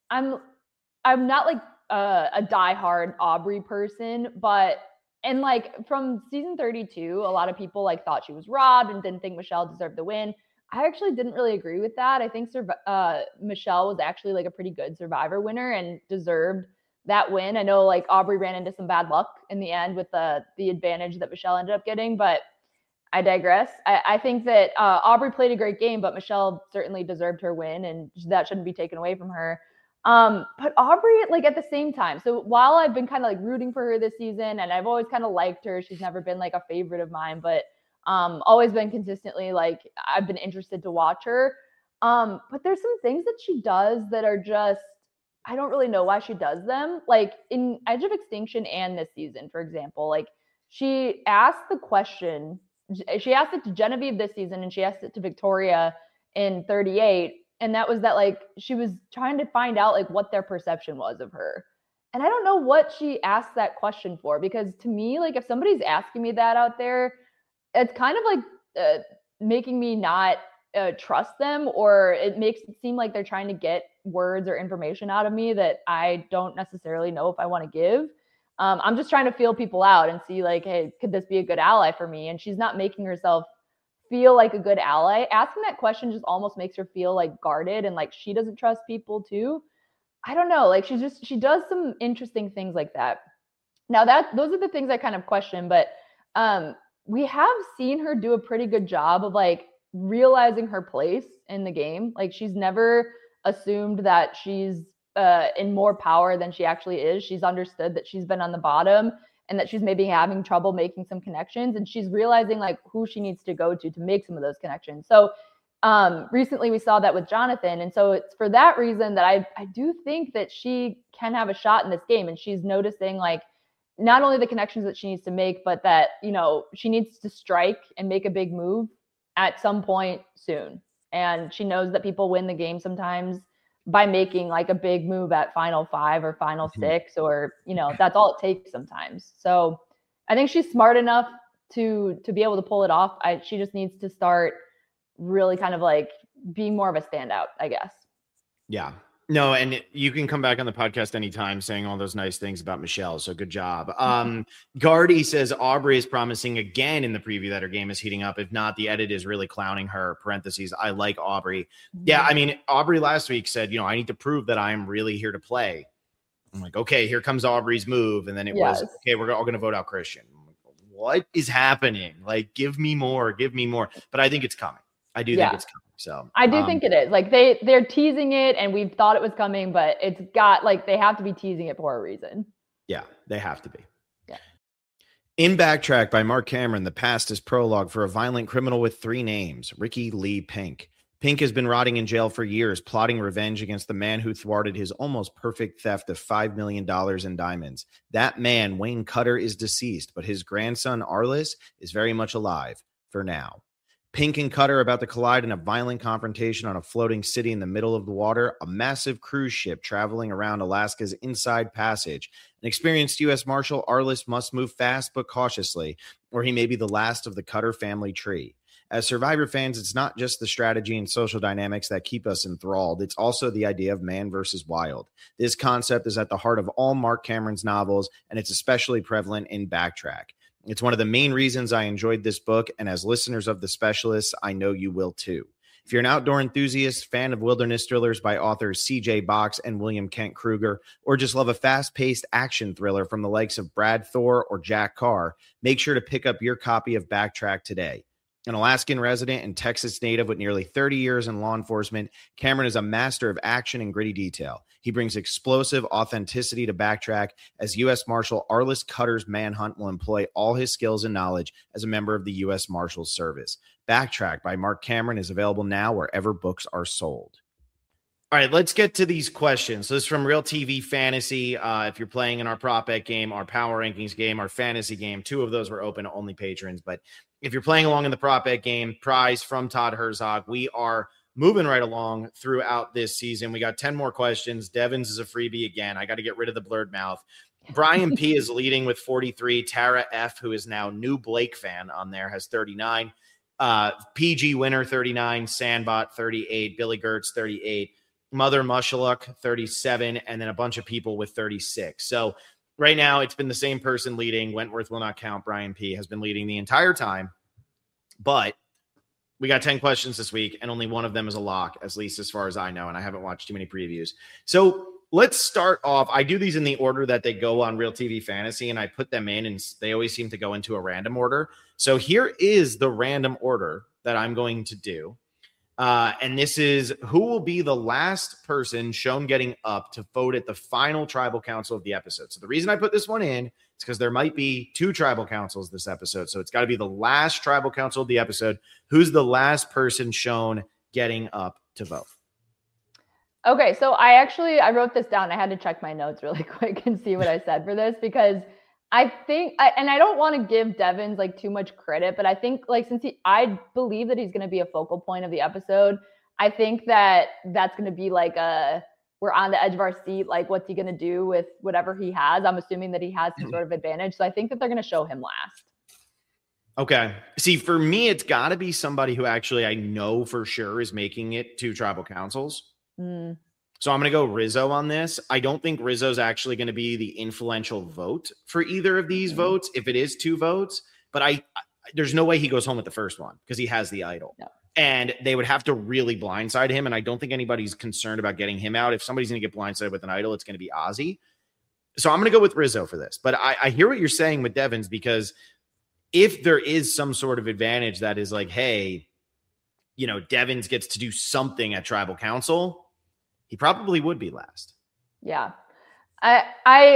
B: I'm I'm not like a, a diehard Aubrey person, but and like from season thirty-two, a lot of people like thought she was robbed and didn't think Michelle deserved the win. I actually didn't really agree with that. I think uh, Michelle was actually like a pretty good Survivor winner and deserved that win. I know like Aubrey ran into some bad luck in the end with the the advantage that Michelle ended up getting, but I digress. I, I think that uh, Aubrey played a great game, but Michelle certainly deserved her win, and that shouldn't be taken away from her. Um, but Aubrey, like at the same time, so while I've been kind of like rooting for her this season, and I've always kind of liked her, she's never been like a favorite of mine, but um, always been consistently like I've been interested to watch her. Um, but there's some things that she does that are just I don't really know why she does them. Like in Edge of Extinction and this season, for example, like she asked the question. She asked it to Genevieve this season and she asked it to Victoria in thirty-eight. And that was that like she was trying to find out like what their perception was of her. And I don't know what she asked that question for, because to me, like if somebody's asking me that out there, it's kind of like uh, making me not uh, trust them, or it makes it seem like they're trying to get words or information out of me that I don't necessarily know if I want to give. Um, I'm just trying to feel people out and see like, hey, could this be a good ally for me? And she's not making herself feel like a good ally. Asking that question just almost makes her feel like guarded and like she doesn't trust people too. I don't know. Like she's just, she does some interesting things like that. Now that those are the things I kind of question, but um, we have seen her do a pretty good job of like realizing her place in the game. Like she's never assumed that she's Uh, in more power than she actually is. She's understood that she's been on the bottom and that she's maybe having trouble making some connections, and she's realizing like who she needs to go to to make some of those connections. So um, recently we saw that with Jonathan, and so it's for that reason that I I do think that she can have a shot in this game, and she's noticing like not only the connections that she needs to make, but that you know she needs to strike and make a big move at some point soon. And she knows that people win the game sometimes by making like a big move at final five or final six, or, you know, that's all it takes sometimes. So I think she's smart enough to, to be able to pull it off. I, she just needs to start really kind of like being more of a standout, I guess.
A: Yeah. No, and you can come back on the podcast anytime saying all those nice things about Michelle. So good job. Um, Gardy says Aubrey is promising again in the preview that her game is heating up. If not, the edit is really clowning her. Parentheses, I like Aubrey. Yeah, I mean, Aubrey last week said, you know, I need to prove that I'm really here to play. I'm like, okay, here comes Aubrey's move. And then it yes. was, okay, we're all going to vote out Christian. What is happening? Like, give me more, give me more. But I think it's coming. I do yeah. think it's coming. So
B: I do
A: um,
B: think it is. Like they they're teasing it, and we've thought it was coming, but it's got like they have to be teasing it for a reason.
A: Yeah, they have to be.
B: Yeah.
A: In Backtrack by Mark Cameron, the past is prologue for a violent criminal with three names, Ricky Lee Pink. Pink has been rotting in jail for years, plotting revenge against the man who thwarted his almost perfect theft of five million dollars in diamonds. That man, Wayne Cutter, is deceased, but his grandson, Arliss, is very much alive for now. Pink and Cutter are about to collide in a violent confrontation on a floating city in the middle of the water, a massive cruise ship traveling around Alaska's Inside Passage. An experienced U S Marshal, Arliss must move fast but cautiously, or he may be the last of the Cutter family tree. As Survivor fans, it's not just the strategy and social dynamics that keep us enthralled. It's also the idea of man versus wild. This concept is at the heart of all Mark Cameron's novels, and it's especially prevalent in Backtrack. It's one of the main reasons I enjoyed this book, and as listeners of The Specialists, I know you will too. If you're an outdoor enthusiast, fan of wilderness thrillers by authors C J Box and William Kent Kruger, or just love a fast-paced action thriller from the likes of Brad Thor or Jack Carr, make sure to pick up your copy of Backtrack today. An Alaskan resident and Texas native with nearly thirty years in law enforcement, Cameron is a master of action and gritty detail. He brings explosive authenticity to Backtrack as U S Marshal Arliss Cutter's manhunt will employ all his skills and knowledge as a member of the U S Marshals Service. Backtrack by Mark Cameron is available now wherever books are sold. All right, let's get to these questions. So this is from Real T V Fantasy. Uh, if you're playing in our prop bet game, our power rankings game, our fantasy game, two of those were open to only patrons. But if you're playing along in the prop bet game, prize from Todd Herzog. We are moving right along throughout this season. We got ten more questions. Devins is a freebie again. I got to get rid of the blurred mouth. Brian P is leading with forty-three. Tara F, who is now new Blake fan on there, has thirty-nine. Uh, P G Winner, thirty-nine. Sandbot, thirty-eight. Billy Gertz, thirty-eight. Mother Mushaluk, thirty-seven, and then a bunch of people with thirty-six. So right now it's been the same person leading. Wentworth will not count. Brian P has been leading the entire time, but we got ten questions this week, and only one of them is a lock, at least as far as I know, and I haven't watched too many previews. So let's start off. I do these in the order that they go on Real T V Fantasy, and I put them in, and they always seem to go into a random order. So here is the random order that I'm going to do. Uh, and this is who will be the last person shown getting up to vote at the final tribal council of the episode. So the reason I put this one in is because there might be two tribal councils this episode. So it's got to be the last tribal council of the episode. Who's the last person shown getting up to vote?
B: Okay, so I actually, I wrote this down. I had to check my notes really quick and see what I said for this, because I think, I, and I don't want to give Devins like too much credit, but I think like, since he, I believe that he's going to be a focal point of the episode, I think that that's going to be like a, we're on the edge of our seat. Like, what's he going to do with whatever he has? I'm assuming that he has some sort of advantage. So I think that they're going to show him last.
A: Okay. See, for me, it's got to be somebody who actually I know for sure is making it to tribal councils.
B: Mm.
A: So I'm going to go Rizzo on this. I don't think Rizzo's actually going to be the influential vote for either of these mm-hmm. votes, if it is two votes. But I, I, there's no way he goes home with the first one because he has the idol. No. And they would have to really blindside him. And I don't think anybody's concerned about getting him out. If somebody's going to get blindsided with an idol, it's going to be Ozzy. So I'm going to go with Rizzo for this. But I, I hear what you're saying with Devins, because if there is some sort of advantage that is like, hey, you know, Devins gets to do something at tribal council, he probably would be last.
B: Yeah. I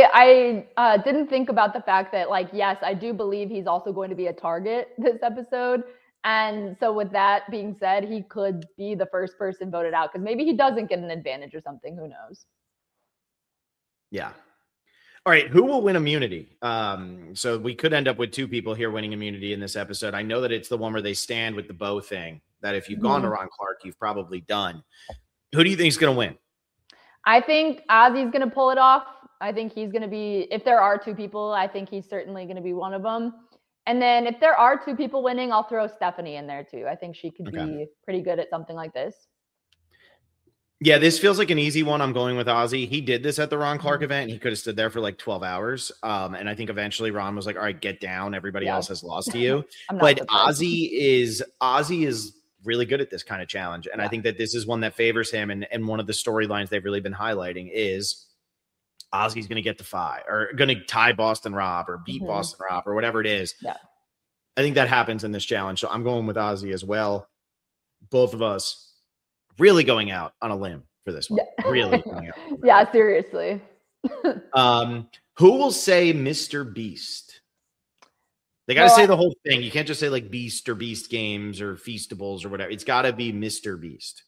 B: I I uh, didn't think about the fact that, like, yes, I do believe he's also going to be a target this episode. And so with that being said, he could be the first person voted out, because maybe he doesn't get an advantage or something. Who knows?
A: Yeah. All right. Who will win immunity? Um, so we could end up with two people here winning immunity in this episode. I know that it's the one where they stand with the bow thing, that if you've mm-hmm. gone to Ron Clark, you've probably done. Who do you think is going to win?
B: I think Ozzy's going to pull it off. I think he's going to be, if there are two people, I think he's certainly going to be one of them. And then if there are two people winning, I'll throw Stephanie in there too. I think she could okay. be pretty good at something like this.
A: Yeah, this feels like an easy one. I'm going with Ozzy. He did this at the Ron Clark event. He could have stood there for like twelve hours. Um, and I think eventually Ron was like, all right, get down. Everybody yeah. else has lost to you. But Ozzy is, Ozzy is really good at this kind of challenge. And yeah. I think that this is one that favors him. And, and one of the storylines they've really been highlighting is Ozzy's going to get to five, or going to tie Boston Rob, or beat mm-hmm. Boston Rob, or whatever it is.
B: Yeah.
A: I think that happens in this challenge. So I'm going with Ozzy as well. Both of us really going out on a limb for this one. Yeah. Really going out.
B: Yeah, seriously.
A: um, who will say Mister Beast? They got to well, say the whole thing. You can't just say like Beast or Beast Games or Feastables or whatever. It's got to be Mister Beast.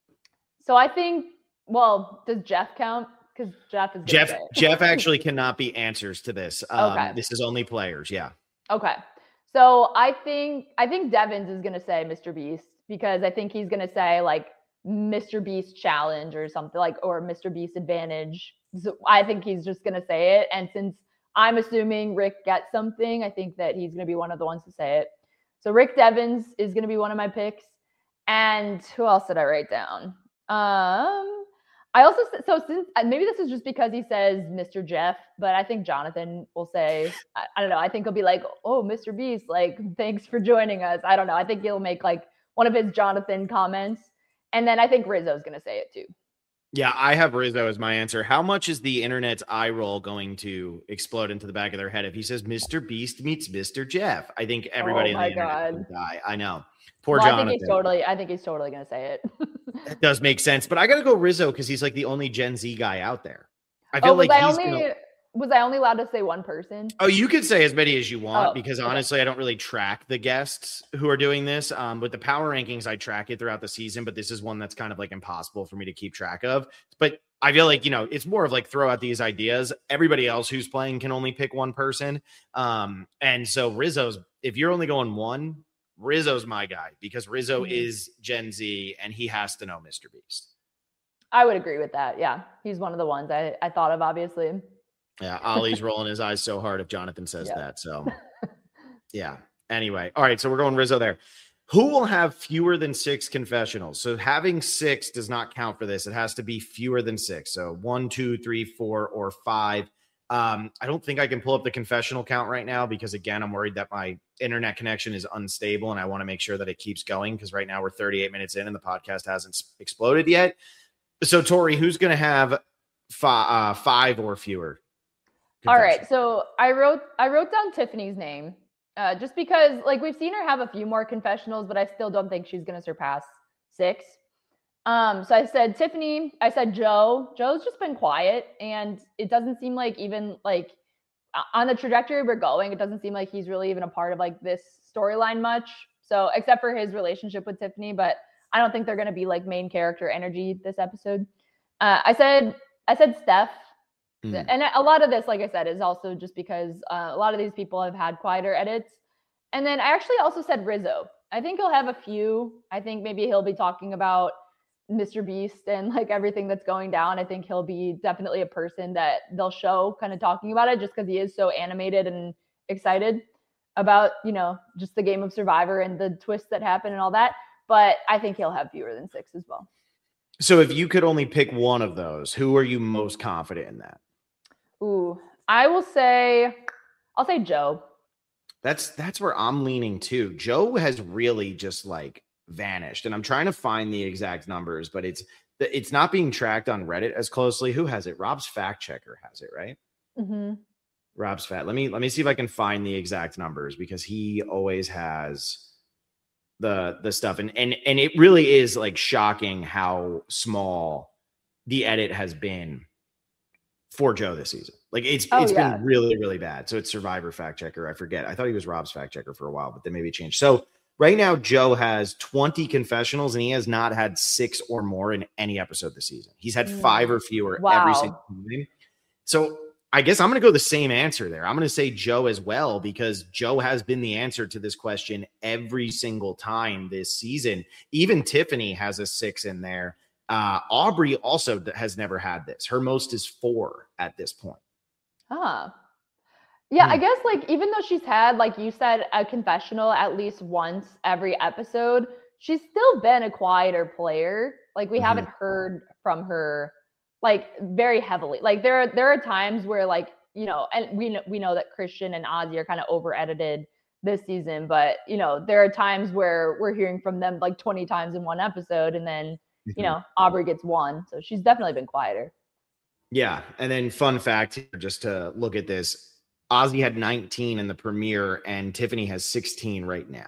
B: So I think, well, does Jeff count? Because Jeff is
A: Jeff. Jeff actually cannot be answers to this. Um, okay. This is only players. Yeah.
B: Okay. So I think I think Devins is going to say Mister Beast, because I think he's going to say like Mister Beast challenge or something, like, or Mister Beast advantage. So I think he's just going to say it. And since I'm assuming Rick gets something, I think that he's going to be one of the ones to say it. So Rick Devins is going to be one of my picks. And who else did I write down? Um, I also, so since maybe this is just because he says Mister Jeff, but I think Jonathan will say, I, I don't know. I think he'll be like, oh, Mister Beast, like, thanks for joining us. I don't know. I think he'll make like one of his Jonathan comments. And then I think Rizzo's going to say it too.
A: Yeah, I have Rizzo as my answer. How much is the internet's eye roll going to explode into the back of their head if he says Mister Beast meets Mister Jeff? I think everybody oh
B: my
A: on the
B: God.
A: internet will die. I know. Poor
B: well,
A: Jonathan.
B: I think he's totally, I think he's totally going to say it.
A: That does make sense. But I got to go Rizzo because he's like the only Gen Z guy out there. I feel
B: oh, was
A: like
B: I
A: he's
B: only,
A: gonna...
B: was I only allowed to say one person?
A: Oh, you could say as many as you want,
B: oh,
A: because
B: okay.
A: honestly, I don't really track the guests who are doing this. Um, with the power rankings, I track it throughout the season, but this is one that's kind of like impossible for me to keep track of. But I feel like, you know, it's more of like throw out these ideas. Everybody else who's playing can only pick one person. Um, and so Rizzo's, if you're only going one, Rizzo's my guy, because Rizzo mm-hmm. is Gen Z and he has to know Mister Beast.
B: I would agree with that. Yeah. He's one of the ones I, I thought of, obviously.
A: Yeah. Ollie's rolling his eyes so hard if Jonathan says yep. that. So yeah. Anyway. All right. So we're going Rizzo there. Who will have fewer than six confessionals? So having six does not count for this. It has to be fewer than six. So one, two, three, four, or five. Um, I don't think I can pull up the confessional count right now because, again, I'm worried that my internet connection is unstable and I want to make sure that it keeps going because right now we're thirty-eight minutes in and the podcast hasn't exploded yet. So, Tori, who's going to have fi- uh, five or fewer?
B: All right. So I wrote I wrote down Tiffany's name. Uh, just because, like, we've seen her have a few more confessionals, but I still don't think she's going to surpass six. Um, so I said Tiffany. I said Joe. Joe's just been quiet, and it doesn't seem like even, like, on the trajectory we're going, it doesn't seem like he's really even a part of, like, this storyline much. So except for his relationship with Tiffany, but I don't think they're going to be, like, main character energy this episode. Uh, I said I said Steph. Mm. And a lot of this, like I said, is also just because uh, a lot of these people have had quieter edits. And then I actually also said Rizzo. I think he'll have a few. I think maybe he'll be talking about Mister Beast and like everything that's going down. I think he'll be definitely a person that they'll show kind of talking about it just because he is so animated and excited about, you know, just the game of Survivor and the twists that happen and all that. But I think he'll have fewer than six as well.
A: So if you could only pick one of those, who are you most confident in that?
B: Ooh, I will say, I'll say Joe.
A: That's that's where I'm leaning too. Joe has really just like vanished, and I'm trying to find the exact numbers, but it's it's not being tracked on Reddit as closely. Who has it? Rob's fact checker has it, right?
B: Mm-hmm.
A: Rob's fat. Let me let me see if I can find the exact numbers because he always has the the stuff, and and and it really is like shocking how small the edit has been for Joe this season. Like it's
B: oh,
A: it's
B: yeah.
A: been really, really bad. So it's Survivor fact checker. I forget. I thought he was Rob's fact checker for a while, but then maybe it changed. So right now, Joe has twenty confessionals and he has not had six or more in any episode this season. He's had five or fewer
B: wow.
A: every single time. So I guess I'm going to go the same answer there. I'm going to say Joe as well, because Joe has been the answer to this question every single time this season. Even Tiffany has a six in there. Uh, Aubrey also has never had this. Her most is four at this point.
B: Huh. Yeah,
A: Hmm.
B: I guess like even though she's had, like you said, a confessional at least once every episode, she's still been a quieter player. Like we mm-hmm. haven't heard from her like very heavily. Like there are there are times where like, you know, and we know we know that Christian and Ozzy are kind of over edited this season, but you know, there are times where we're hearing from them like twenty times in one episode, and then you know, Aubrey gets one. So she's definitely been quieter.
A: Yeah. And then fun fact, just to look at this, Ozzy had nineteen in the premiere and Tiffany has sixteen right now.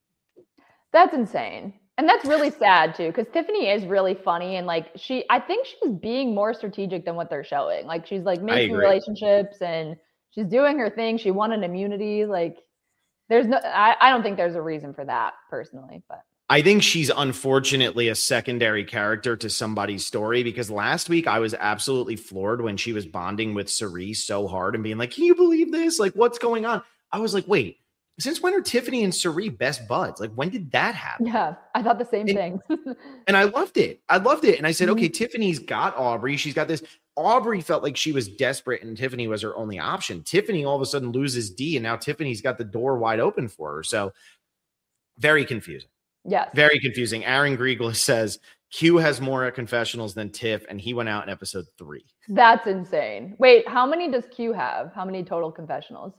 B: That's insane. And that's really sad too, because Tiffany is really funny. And like she, I think she's being more strategic than what they're showing. Like she's like making relationships and she's doing her thing. She won an immunity. Like there's no, I, I don't think there's a reason for that personally, but.
A: I think she's unfortunately a secondary character to somebody's story, because last week I was absolutely floored when she was bonding with Cerise so hard and being like, can you believe this? Like, what's going on? I was like, wait, since when are Tiffany and Cerise best buds? Like, when did that happen?
B: Yeah, I thought the same
A: and,
B: thing.
A: and I loved it. I loved it. And I said,
B: mm-hmm.
A: okay, Tiffany's got Aubrey. She's got this. Aubrey felt like she was desperate and Tiffany was her only option. Tiffany all of a sudden loses D, and now Tiffany's got the door wide open for her. So very confusing.
B: Yes.
A: Very confusing. Aaron Griegel says Q has more confessionals than Tiff, and he went out in episode three.
B: That's insane. Wait, how many does Q have? How many total confessionals?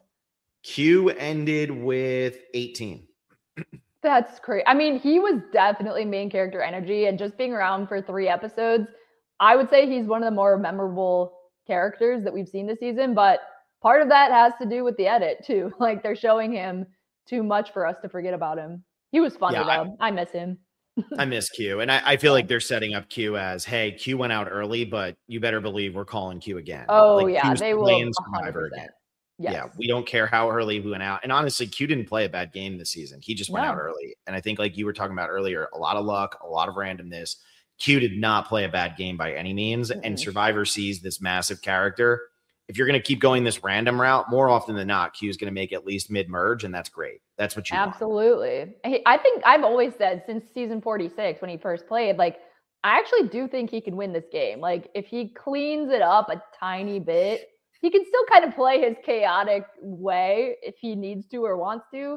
A: Q ended with eighteen.
B: That's crazy. I mean, he was definitely main character energy, and just being around for three episodes, I would say he's one of the more memorable characters that we've seen this season, but part of that has to do with the edit too. Like they're showing him too much for us to forget about him. He was funny, yeah, though. I, I miss him.
A: I miss Q. And I, I feel like they're setting up Q as, hey, Q went out early, but you better believe we're calling Q again.
B: Oh,
A: like,
B: yeah.
A: Q's
B: they will. Survivor again.
A: Yes. Yeah. We don't care how early we went out. And honestly, Q didn't play a bad game this season. He just went no. out early. And I think, like you were talking about earlier, a lot of luck, a lot of randomness. Q did not play a bad game by any means. Mm-hmm. And Survivor sees this massive character. If you're going to keep going this random route, more often than not, Q is going to make at least mid-merge, and that's great. That's what you
B: Absolutely. Want. I think I've always said since season forty-six, when he first played, like, I actually do think he can win this game. Like, if he cleans it up a tiny bit, he can still kind of play his chaotic way if he needs to or wants to.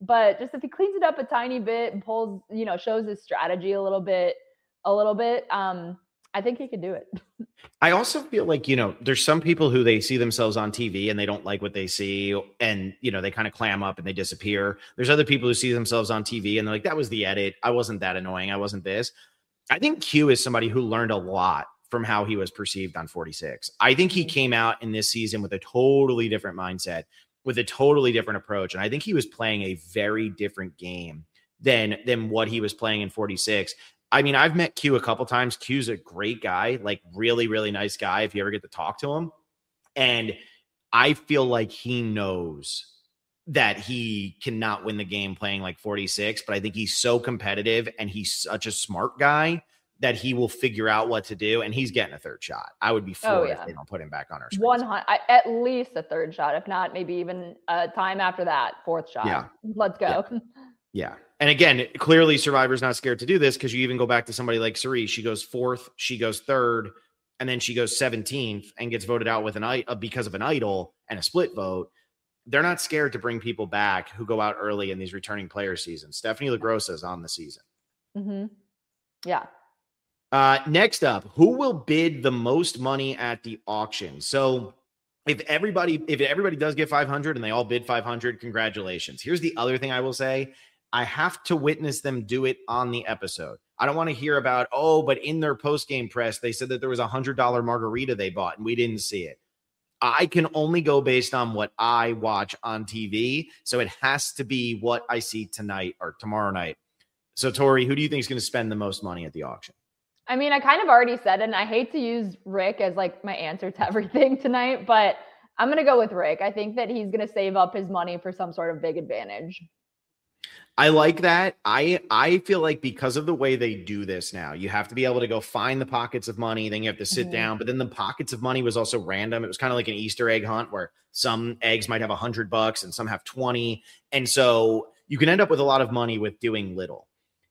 B: but just if he cleans it up a tiny bit and pulls, you know, shows his strategy a little bit, a little bit, um, I think he could do it.
A: I also feel like, you know, there's some people who they see themselves on T V and they don't like what they see and, you know, they kind of clam up and they disappear. There's other people who see themselves on T V and they're like, that was the edit. I wasn't that annoying. I wasn't this. I think Q is somebody who learned a lot from how he was perceived on forty-six. I think he came out in this season with a totally different mindset, with a totally different approach. And I think he was playing a very different game than, than what he was playing in forty-six. I mean, I've met Q a couple times. Q's a great guy, like really, really nice guy if you ever get to talk to him. And I feel like he knows that he cannot win the game playing like forty-six, but I think he's so competitive and he's such a smart guy that he will figure out what to do. And he's getting a third shot. I would be floored oh, yeah. if they don't put him back on our screen.
B: one hundred at least a third shot, if not maybe even a time after that, fourth shot.
A: Yeah.
B: Let's go.
A: Yeah. yeah. And again, clearly Survivor's not scared to do this because you even go back to somebody like Cirie. She goes fourth, she goes third, and then she goes seventeenth and gets voted out with an uh, because of an idol and a split vote. They're not scared to bring people back who go out early in these returning player seasons. Stephanie LaGrossa is on the season.
B: Mm-hmm. Yeah.
A: Uh, next up, who will bid the most money at the auction? So if everybody, if everybody does get five hundred and they all bid five hundred, congratulations. Here's the other thing I will say. I have to witness them do it on the episode. I don't want to hear about, oh, but in their post-game press, they said that there was a one hundred dollars margarita they bought and we didn't see it. I can only go based on what I watch on T V. So it has to be what I see tonight or tomorrow night. So Tori, who do you think is going to spend the most money at the auction?
B: I mean, I kind of already said it, and I hate to use Rick as like my answer to everything tonight, but I'm going to go with Rick. I think that he's going to save up his money for some sort of big advantage.
A: I like that. I I feel like because of the way they do this now, you have to be able to go find the pockets of money. Then you have to sit mm-hmm. down. But then the pockets of money was also random. It was kind of like an Easter egg hunt where some eggs might have a hundred bucks and some have twenty. And so you can end up with a lot of money with doing little.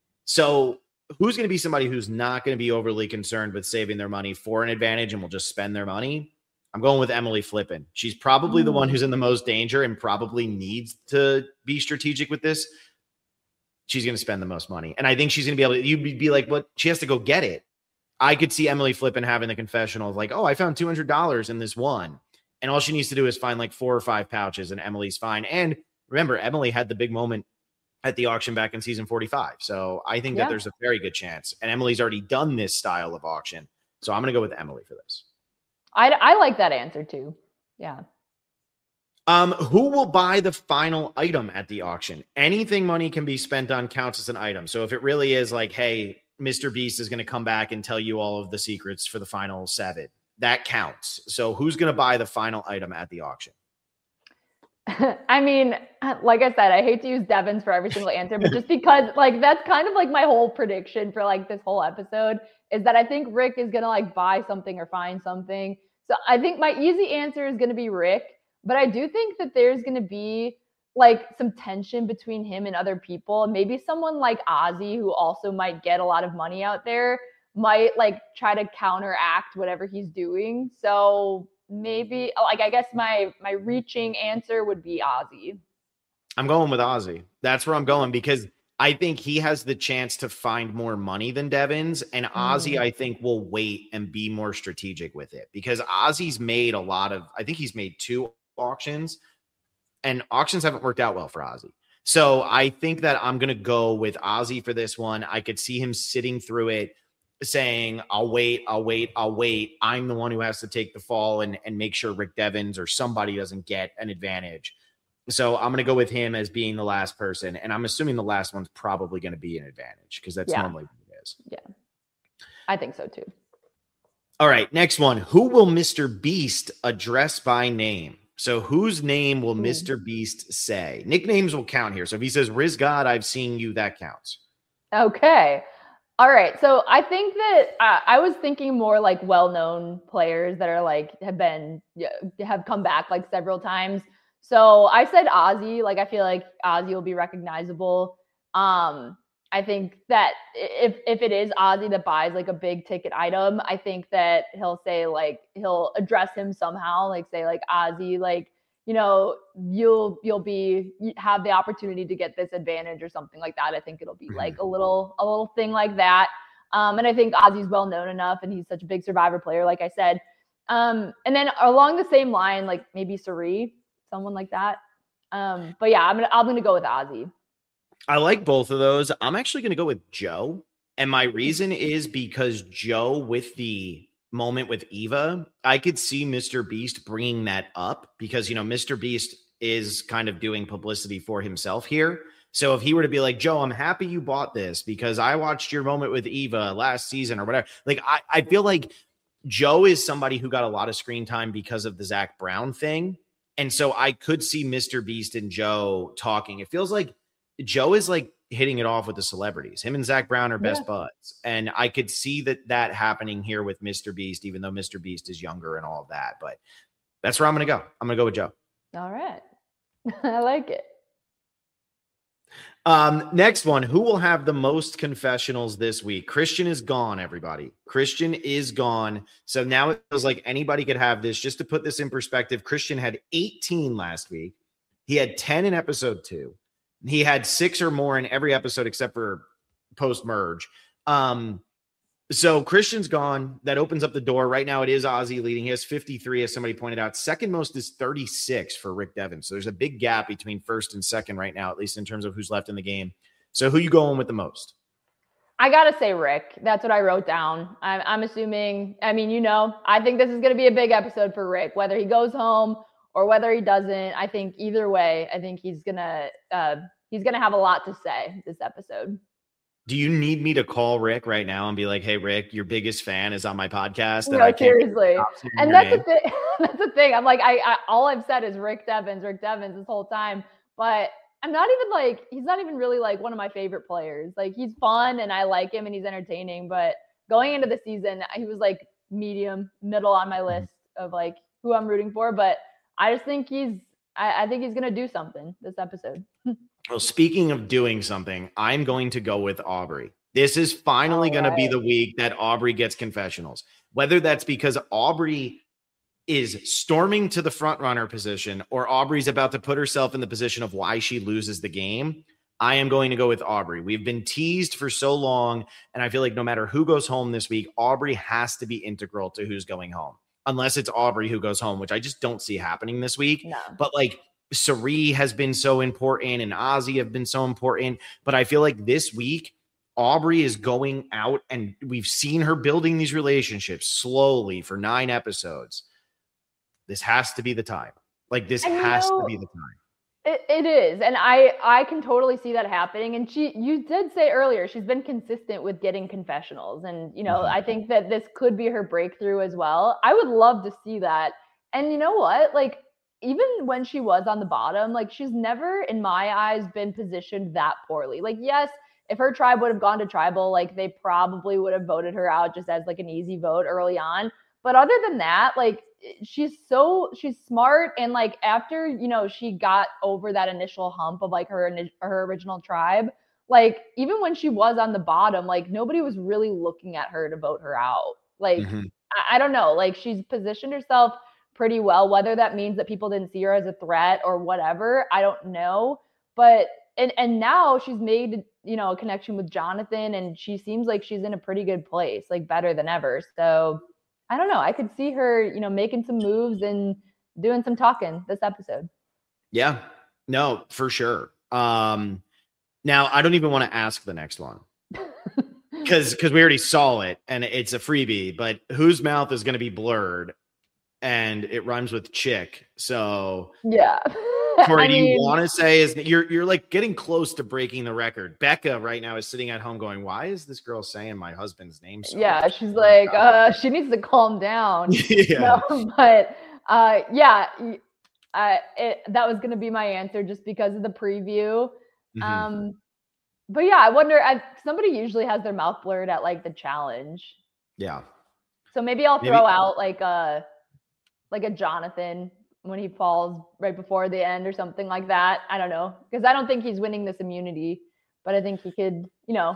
A: So who's going to be somebody who's not going to be overly concerned with saving their money for an advantage and will just spend their money? I'm going with Emily Flippen. She's probably mm. the one who's in the most danger and probably needs to be strategic with this. She's going to spend the most money. And I think she's going to be able to, you'd be like, what? She has to go get it. I could see Emily Flippen having the confessional of like, oh, I found two hundred dollars in this one. And all she needs to do is find like four or five pouches and Emily's fine. And remember, Emily had the big moment at the auction back in season forty-five. So I think yeah. that there's a very good chance. And Emily's already done this style of auction. So I'm going to go with Emily for this.
B: I, I like that answer too. Yeah.
A: Um, who will buy the final item at the auction? Anything money can be spent on counts as an item. So if it really is like, hey, Mister Beast is going to come back and tell you all of the secrets for the final seven, that counts. So who's going to buy the final item at the auction?
B: I mean, like I said, I hate to use Devin's for every single answer, but just because like, that's kind of like my whole prediction for like this whole episode is that I think Rick is going to like buy something or find something. So I think my easy answer is going to be Rick, but I do think that there's going to be like some tension between him and other people. Maybe someone like Ozzy, who also might get a lot of money out there, might like try to counteract whatever he's doing. So maybe like, I guess my, my reaching answer would be Ozzy.
A: I'm going with Ozzy. That's where I'm going because I think he has the chance to find more money than Devins, and Ozzy, mm. I think, will wait and be more strategic with it because Ozzy's made a lot of, I think he's made two auctions, and auctions haven't worked out well for Ozzy. So I think that I'm going to go with Ozzy for this one. I could see him sitting through it saying, I'll wait, I'll wait, I'll wait. I'm the one who has to take the fall and, and make sure Rick Devins or somebody doesn't get an advantage. So I'm going to go with him as being the last person. And I'm assuming the last one's probably going to be an advantage because that's yeah. normally what it is.
B: Yeah, I think so too.
A: All right, next one. Who will Mister Beast address by name? So whose name will Ooh. Mister Beast say? Nicknames will count here. So if he says, Riz God, I've seen you, that counts.
B: Okay. All right. So I think that uh, I was thinking more like well-known players that are like, have been, have come back like several times. So I said Ozzy, like, I feel like Ozzy will be recognizable. Um, I think that if, if it is Ozzy that buys like a big ticket item, I think that he'll say like, he'll address him somehow, like say like Ozzy, like, you know, you'll you'll be have the opportunity to get this advantage or something like that. I think it'll be like a little a little thing like that. Um, and I think Ozzy's well known enough, and he's such a big Survivor player, like I said. Um, and then along the same line, like maybe Cirie, someone like that. Um, but yeah, I'm gonna I'm gonna go with Ozzy.
A: I like both of those. I'm actually gonna go with Joe, and my reason is because Joe, with the moment with Eva, I could see Mister Beast bringing that up because, you know, Mister Beast is kind of doing publicity for himself here. So if he were to be like, Joe, I'm happy you bought this because I watched your moment with Eva last season or whatever. Like, I, I feel like Joe is somebody who got a lot of screen time because of the Zach Brown thing. And so I could see Mister Beast and Joe talking. It feels like Joe is like hitting it off with the celebrities. Him and Zach Brown are best yeah. buds. And I could see that that happening here with Mister Beast, even though Mister Beast is younger and all of that. But that's where I'm going to go. I'm going to go with Joe.
B: All right. I like it.
A: Um, next one, who will have the most confessionals this week? Christian is gone, everybody. Christian is gone. So now it feels like anybody could have this. Just to put this in perspective, Christian had eighteen last week. He had ten in episode two. He had six or more in every episode except for post-merge. Um, so Christian's gone. That opens up the door. Right now it is Ozzy leading. He has fifty-three, as somebody pointed out. Second most is thirty-six for Rick Devens. So there's a big gap between first and second right now, at least in terms of who's left in the game. So who you going with the most?
B: I got to say Rick. That's what I wrote down. I'm, I'm assuming, I mean, you know, I think this is going to be a big episode for Rick, whether he goes home or whether he doesn't. I think either way, I think he's going to, uh, he's going to have a lot to say this episode.
A: Do you need me to call Rick right now and be like, hey, Rick, your biggest fan is on my podcast?
B: No, I seriously. And that's the thing. That's the thing. I'm like, I, I, all I've said is Rick Devens, Rick Devens this whole time. But I'm not even like, he's not even really like one of my favorite players. Like, he's fun and I like him and he's entertaining. But going into the season, he was like medium, middle on my list of like who I'm rooting for. But I just think he's, I, I think he's going to do something this episode.
A: Well, speaking of doing something, I'm going to go with Aubrey. This is finally going to be the week that Aubrey gets confessionals. Whether that's because Aubrey is storming to the front runner position or Aubrey's about to put herself in the position of why she loses the game, I am going to go with Aubrey. We've been teased for so long, and I feel like no matter who goes home this week, Aubrey has to be integral to who's going home. Unless it's Aubrey who goes home, which I just don't see happening this week.
B: No.
A: But like, Cirie has been so important and Ozzy have been so important, but I feel like this week Aubrey is going out and we've seen her building these relationships slowly for nine episodes. This has to be the time. Like this
B: and
A: has
B: know,
A: to be the time.
B: It, it is. And I, I can totally see that happening. And she, you did say earlier, she's been consistent with getting confessionals. And, you know, mm-hmm. I think that this could be her breakthrough as well. I would love to see that. And you know what? Like, even when she was on the bottom, like she's never, in my eyes, been positioned that poorly. Like, yes, if her tribe would have gone to tribal, like they probably would have voted her out just as like an easy vote early on. But other than that, like she's so, she's smart. And like after, you know, she got over that initial hump of like her, her original tribe, like even when she was on the bottom, like nobody was really looking at her to vote her out. Like, mm-hmm. I, I don't know, like she's positioned herself pretty well, whether that means that people didn't see her as a threat or whatever, I don't know. But and and now she's made, you know, a connection with Jonathan and she seems like she's in a pretty good place, like better than ever. So I don't know. I could see her, you know, making some moves and doing some talking this episode.
A: Yeah, no, for sure. Um, now I don't even want to ask the next one. Because because we already saw it and it's a freebie, but whose mouth is going to be blurred? And it rhymes with chick. So
B: yeah.
A: Tori, do you want to say is that you're you're like getting close to breaking the record? Becca right now is sitting at home going, why is this girl saying my husband's name so
B: yeah,
A: much?
B: She's like, uh, she needs to calm down.
A: yeah.
B: No, but uh yeah, uh, it, that was gonna be my answer just because of the preview. Mm-hmm. Um, but yeah, I wonder. I, somebody usually has their mouth blurred at like the challenge.
A: Yeah.
B: So maybe I'll throw maybe. out like a. like a Jonathan when he falls right before the end or something like that. I don't know. Because I don't think he's winning this immunity, but I think he could, you know,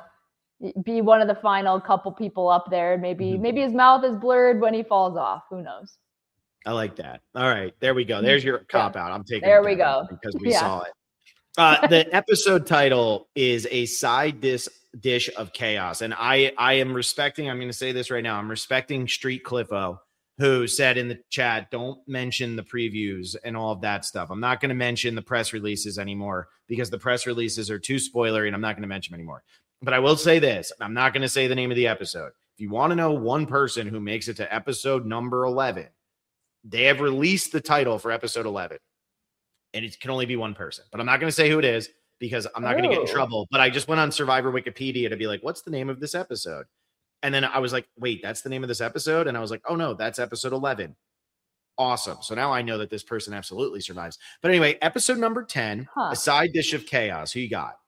B: be one of the final couple people up there. Maybe, mm-hmm. maybe his mouth is blurred when he falls off. Who knows?
A: I like that. All right, there we go. There's your cop out. I'm taking
B: there we go
A: because we
B: yeah.
A: saw it. Uh, the episode title is a side dish dish of chaos, and I I am respecting. I'm going to say this right now. I'm respecting Street Cliffo, who said in the chat, "Don't mention the previews and all of that stuff." I'm not going to mention the press releases anymore because the press releases are too spoilery, and I'm not going to mention them anymore. But I will say this: I'm not going to say the name of the episode. If you want to know one person who makes it to episode number eleven, they have released the title for episode eleven. And it can only be one person, but I'm not going to say who it is because I'm not going to get in trouble. But I just went on Survivor Wikipedia to be like, what's the name of this episode? And then I was like, wait, that's the name of this episode? And I was like, oh no, that's episode eleven. Awesome. So now I know that this person absolutely survives. But anyway, episode number ten, huh. A side dish of chaos. Who you got?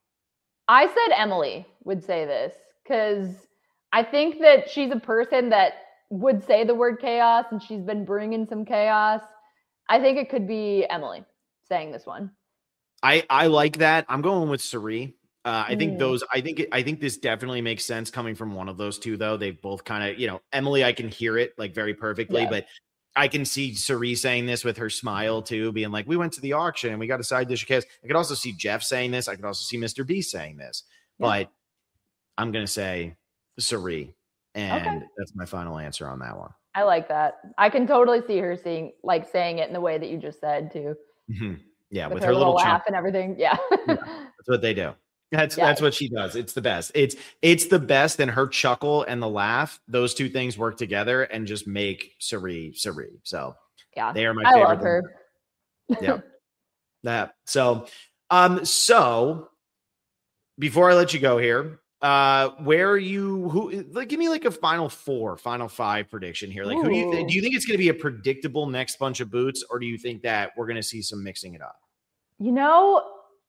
B: I said Emily would say this because I think that she's a person that would say the word chaos and she's been bringing some chaos. I think it could be Emily saying this one.
A: I, I like that. I'm going with Cirie. Uh, I think mm. those, I think, I think this definitely makes sense coming from one of those two, though. They've both kind of, you know, Emily, I can hear it like very perfectly, yeah. but I can see Cirie saying this with her smile too, being like, we went to the auction and we got a side dish of chaos. I could also see Jeff saying this. I could also see Mister Beast saying this, yeah. but I'm going to say Cirie. And okay. that's my final answer on that one.
B: I like that. I can totally see her seeing, like saying it in the way that you just said too.
A: Mm-hmm. Yeah, with,
B: with
A: her,
B: her
A: little
B: laugh
A: chump.
B: And everything. Yeah.
A: yeah, that's what they do. That's yeah. that's what she does. It's the best. It's it's the best, and her chuckle and the laugh. Those two things work together and just make Cirie Cirie. So
B: yeah,
A: they are my
B: I
A: favorite.
B: Love her.
A: yeah, that. So, um, so before I let you go here, uh, where are you? Who? Like, give me like a final four, final five prediction here. Like, Ooh. who do you th- do you think it's going to be a predictable next bunch of boots, or do you think that we're going to see some mixing it up?
B: You know,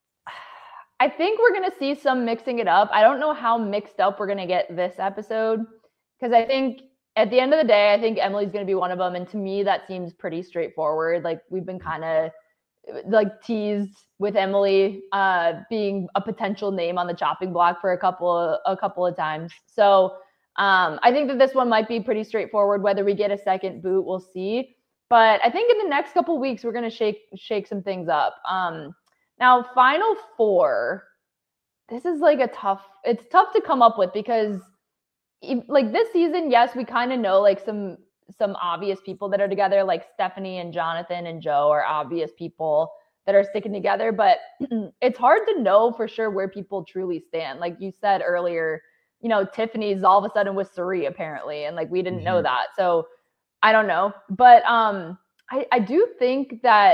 B: I think we're going to see some mixing it up. I don't know how mixed up we're going to get this episode because I think at the end of the day, I think Emily's going to be one of them, and to me, that seems pretty straightforward. Like we've been kind of like teased with Emily uh, being a potential name on the chopping block for a couple of, a couple of times. So um, I think that this one might be pretty straightforward. Whether we get a second boot, we'll see. But I think in the next couple of weeks, we're going to shake shake some things up. Um, now, final four, this is like a tough, it's tough to come up with because like this season, yes, we kind of know like some some obvious people that are together, like Stephanie and Jonathan and Joe are obvious people that are sticking together, but it's hard to know for sure where people truly stand. Like you said earlier, you know, Tiffany's all of a sudden with Cirie apparently, and like we didn't mm-hmm. know that. So I don't know, but um, I, I do think that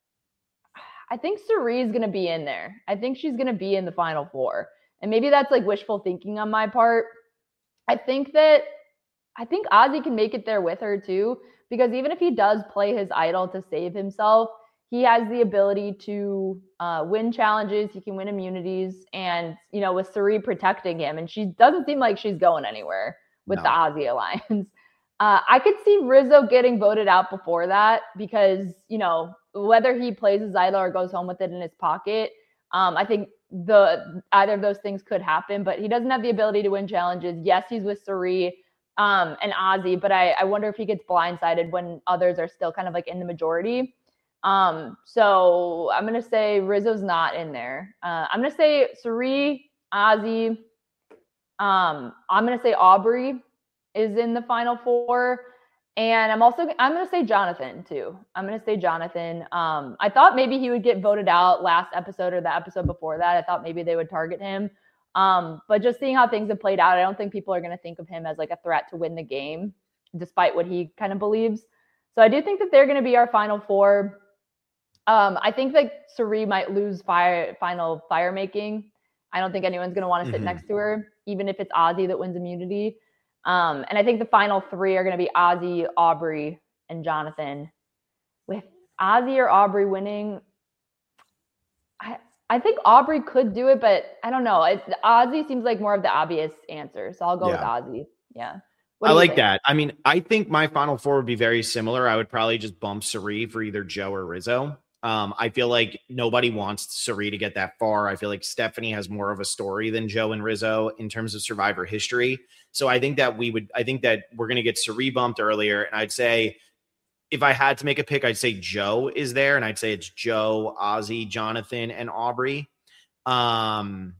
B: I think Cirie is going to be in there. I think she's going to be in the final four, and maybe that's like wishful thinking on my part. I think that I think Ozzy can make it there with her too, because even if he does play his idol to save himself, he has the ability to uh, win challenges. He can win immunities, and you know, with Cirie protecting him, and she doesn't seem like she's going anywhere with no. the Ozzy alliance. Uh, I could see Rizzo getting voted out before that because, you know, whether he plays his idol or goes home with it in his pocket, um, I think the either of those things could happen, but he doesn't have the ability to win challenges. Yes, he's with Cirie um, and Ozzy, but I, I wonder if he gets blindsided when others are still kind of like in the majority. Um, so I'm going to say Rizzo's not in there. Uh, I'm going to say Cirie, Ozzy. Um, I'm going to say Aubrey is in the final four. And I'm also, I'm going to say Jonathan too. I'm going to say Jonathan. Um, I thought maybe he would get voted out last episode or the episode before that. I thought maybe they would target him. Um, but just seeing how things have played out, I don't think people are going to think of him as like a threat to win the game, despite what he kind of believes. So I do think that they're going to be our final four. Um, I think that Cirie might lose fire, final fire making. I don't think anyone's going to want to sit mm-hmm. next to her, even if it's Ozzy that wins immunity. Um, and I think the final three are going to be Ozzy, Aubrey, and Jonathan. With Ozzy or Aubrey winning, I I think Aubrey could do it, but I don't know. It, Ozzy seems like more of the obvious answer, so I'll go yeah. with Ozzy. Yeah.
A: I like think? that. I mean, I think my final four would be very similar. I would probably just bump Cirie for either Joe or Rizzo. Um, I feel like nobody wants Cirie to get that far. I feel like Stephanie has more of a story than Joe and Rizzo in terms of Survivor history. So I think that we would, I think that we're going to get Cirie bumped earlier. And I'd say if I had to make a pick, I'd say Joe is there, and I'd say it's Joe, Ozzy, Jonathan, and Aubrey. Um,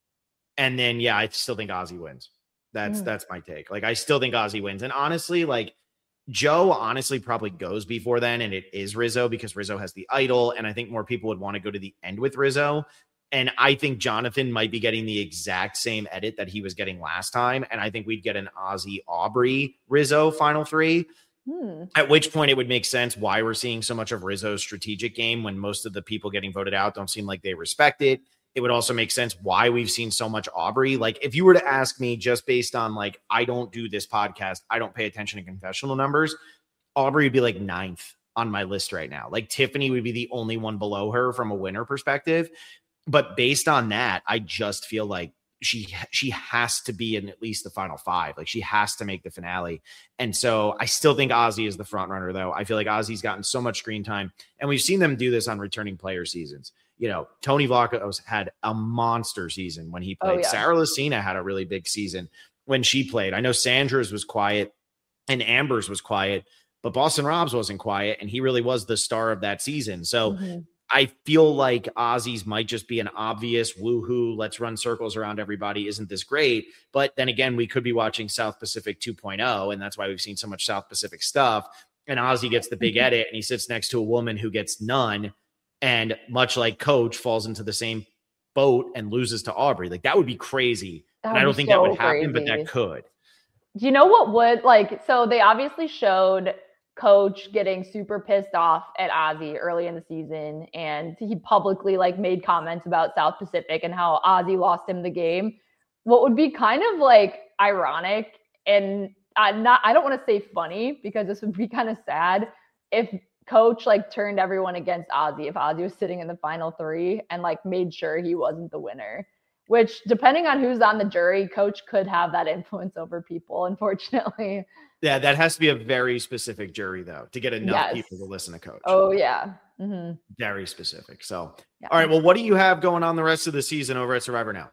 A: and then yeah, I still think Ozzy wins. That's mm. that's my take. Like, I still think Ozzy wins, and honestly, like Joe, honestly, probably goes before then, and it is Rizzo because Rizzo has the idol, and I think more people would want to go to the end with Rizzo. And I think Jonathan might be getting the exact same edit that he was getting last time, and I think we'd get an Ozzy, Aubrey, Rizzo final three. Hmm. At which point it would make sense why we're seeing so much of Rizzo's strategic game when most of the people getting voted out don't seem like they respect it. It would also make sense why we've seen so much Aubrey. Like, if you were to ask me just based on, like, I don't do this podcast, I don't pay attention to confessional numbers, Aubrey would be like ninth on my list right now. Like, Tiffany would be the only one below her from a winner perspective. But based on that, I just feel like she she has to be in at least the final five. Like, she has to make the finale. And so I still think Ozzy is the front runner, though. I feel like Ozzy's gotten so much screen time, and we've seen them do this on returning player seasons. You know, Tony Vlachos had a monster season when he played. Oh, yeah. Sarah Lucina had a really big season when she played. I know Sandra's was quiet and Amber's was quiet, but Boston Rob's wasn't quiet, and he really was the star of that season. So mm-hmm. I feel like Ozzy's might just be an obvious woohoo, let's run circles around everybody. Isn't this great? But then again, we could be watching South Pacific two point oh, and that's why we've seen so much South Pacific stuff. And Ozzy gets the big edit, and he sits next to a woman who gets none. And much like Coach, falls into the same boat and loses to Aubrey. Like, that would be crazy. And I don't think so that would happen, crazy. But that could.
B: Do you know what would, like, so they obviously showed Coach getting super pissed off at Ozzy early in the season, and he publicly like made comments about South Pacific and how Ozzy lost him the game. What would be kind of like ironic, and uh, not, I don't want to say funny because this would be kind of sad if Coach like turned everyone against Ozzy, if Ozzy was sitting in the final three and like made sure he wasn't the winner. Which, depending on who's on the jury, Coach could have that influence over people, unfortunately.
A: Yeah, that has to be a very specific jury, though, to get enough yes. people to listen to Coach.
B: Oh, yeah. Mm-hmm.
A: Very specific. So, yeah. All right, well, what do you have going on the rest of the season over at Survivor Now?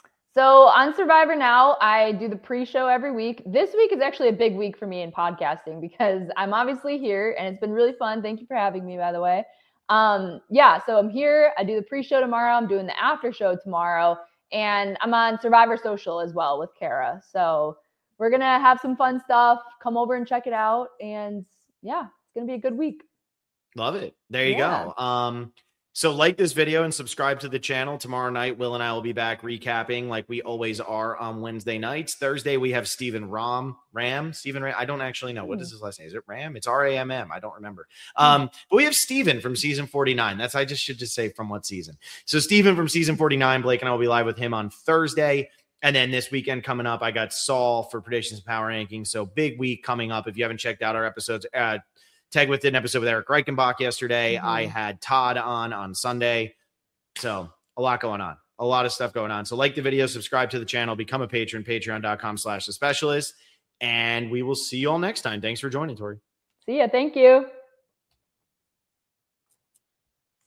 B: So, on Survivor Now, I do the pre-show every week. This week is actually a big week for me in podcasting because I'm obviously here, and it's been really fun. Thank you for having me, by the way. Um, yeah, so I'm here. I do the pre-show tomorrow. I'm doing the after show tomorrow. And I'm on Survivor Social as well with Kara. So we're going to have some fun stuff. Come over and check it out. And yeah, it's going to be a good week.
A: Love it. There you yeah. go. Um, so like this video and subscribe to the channel. Tomorrow night, Will and I will be back recapping like we always are on Wednesday nights. Thursday, we have Stephen Ram. Ram? Stephen Ram? I don't actually know. What is his last name? Is it Ram? It's R A M M. I don't remember. Um, but we have Stephen from season forty-nine. That's, I just should just say from what season. So Stephen from season forty-nine, Blake and I will be live with him on Thursday. And then this weekend coming up, I got Saul for Predictions and Power Rankings. So big week coming up. If you haven't checked out our episodes, uh, Tag with an episode with Eric Reichenbach yesterday. Mm-hmm. I had Todd on on Sunday. So a lot going on. A lot of stuff going on. So like the video, subscribe to the channel, become a patron, patreon.com slash the specialist. And we will see you all next time. Thanks for joining, Tori.
B: See ya. Thank you.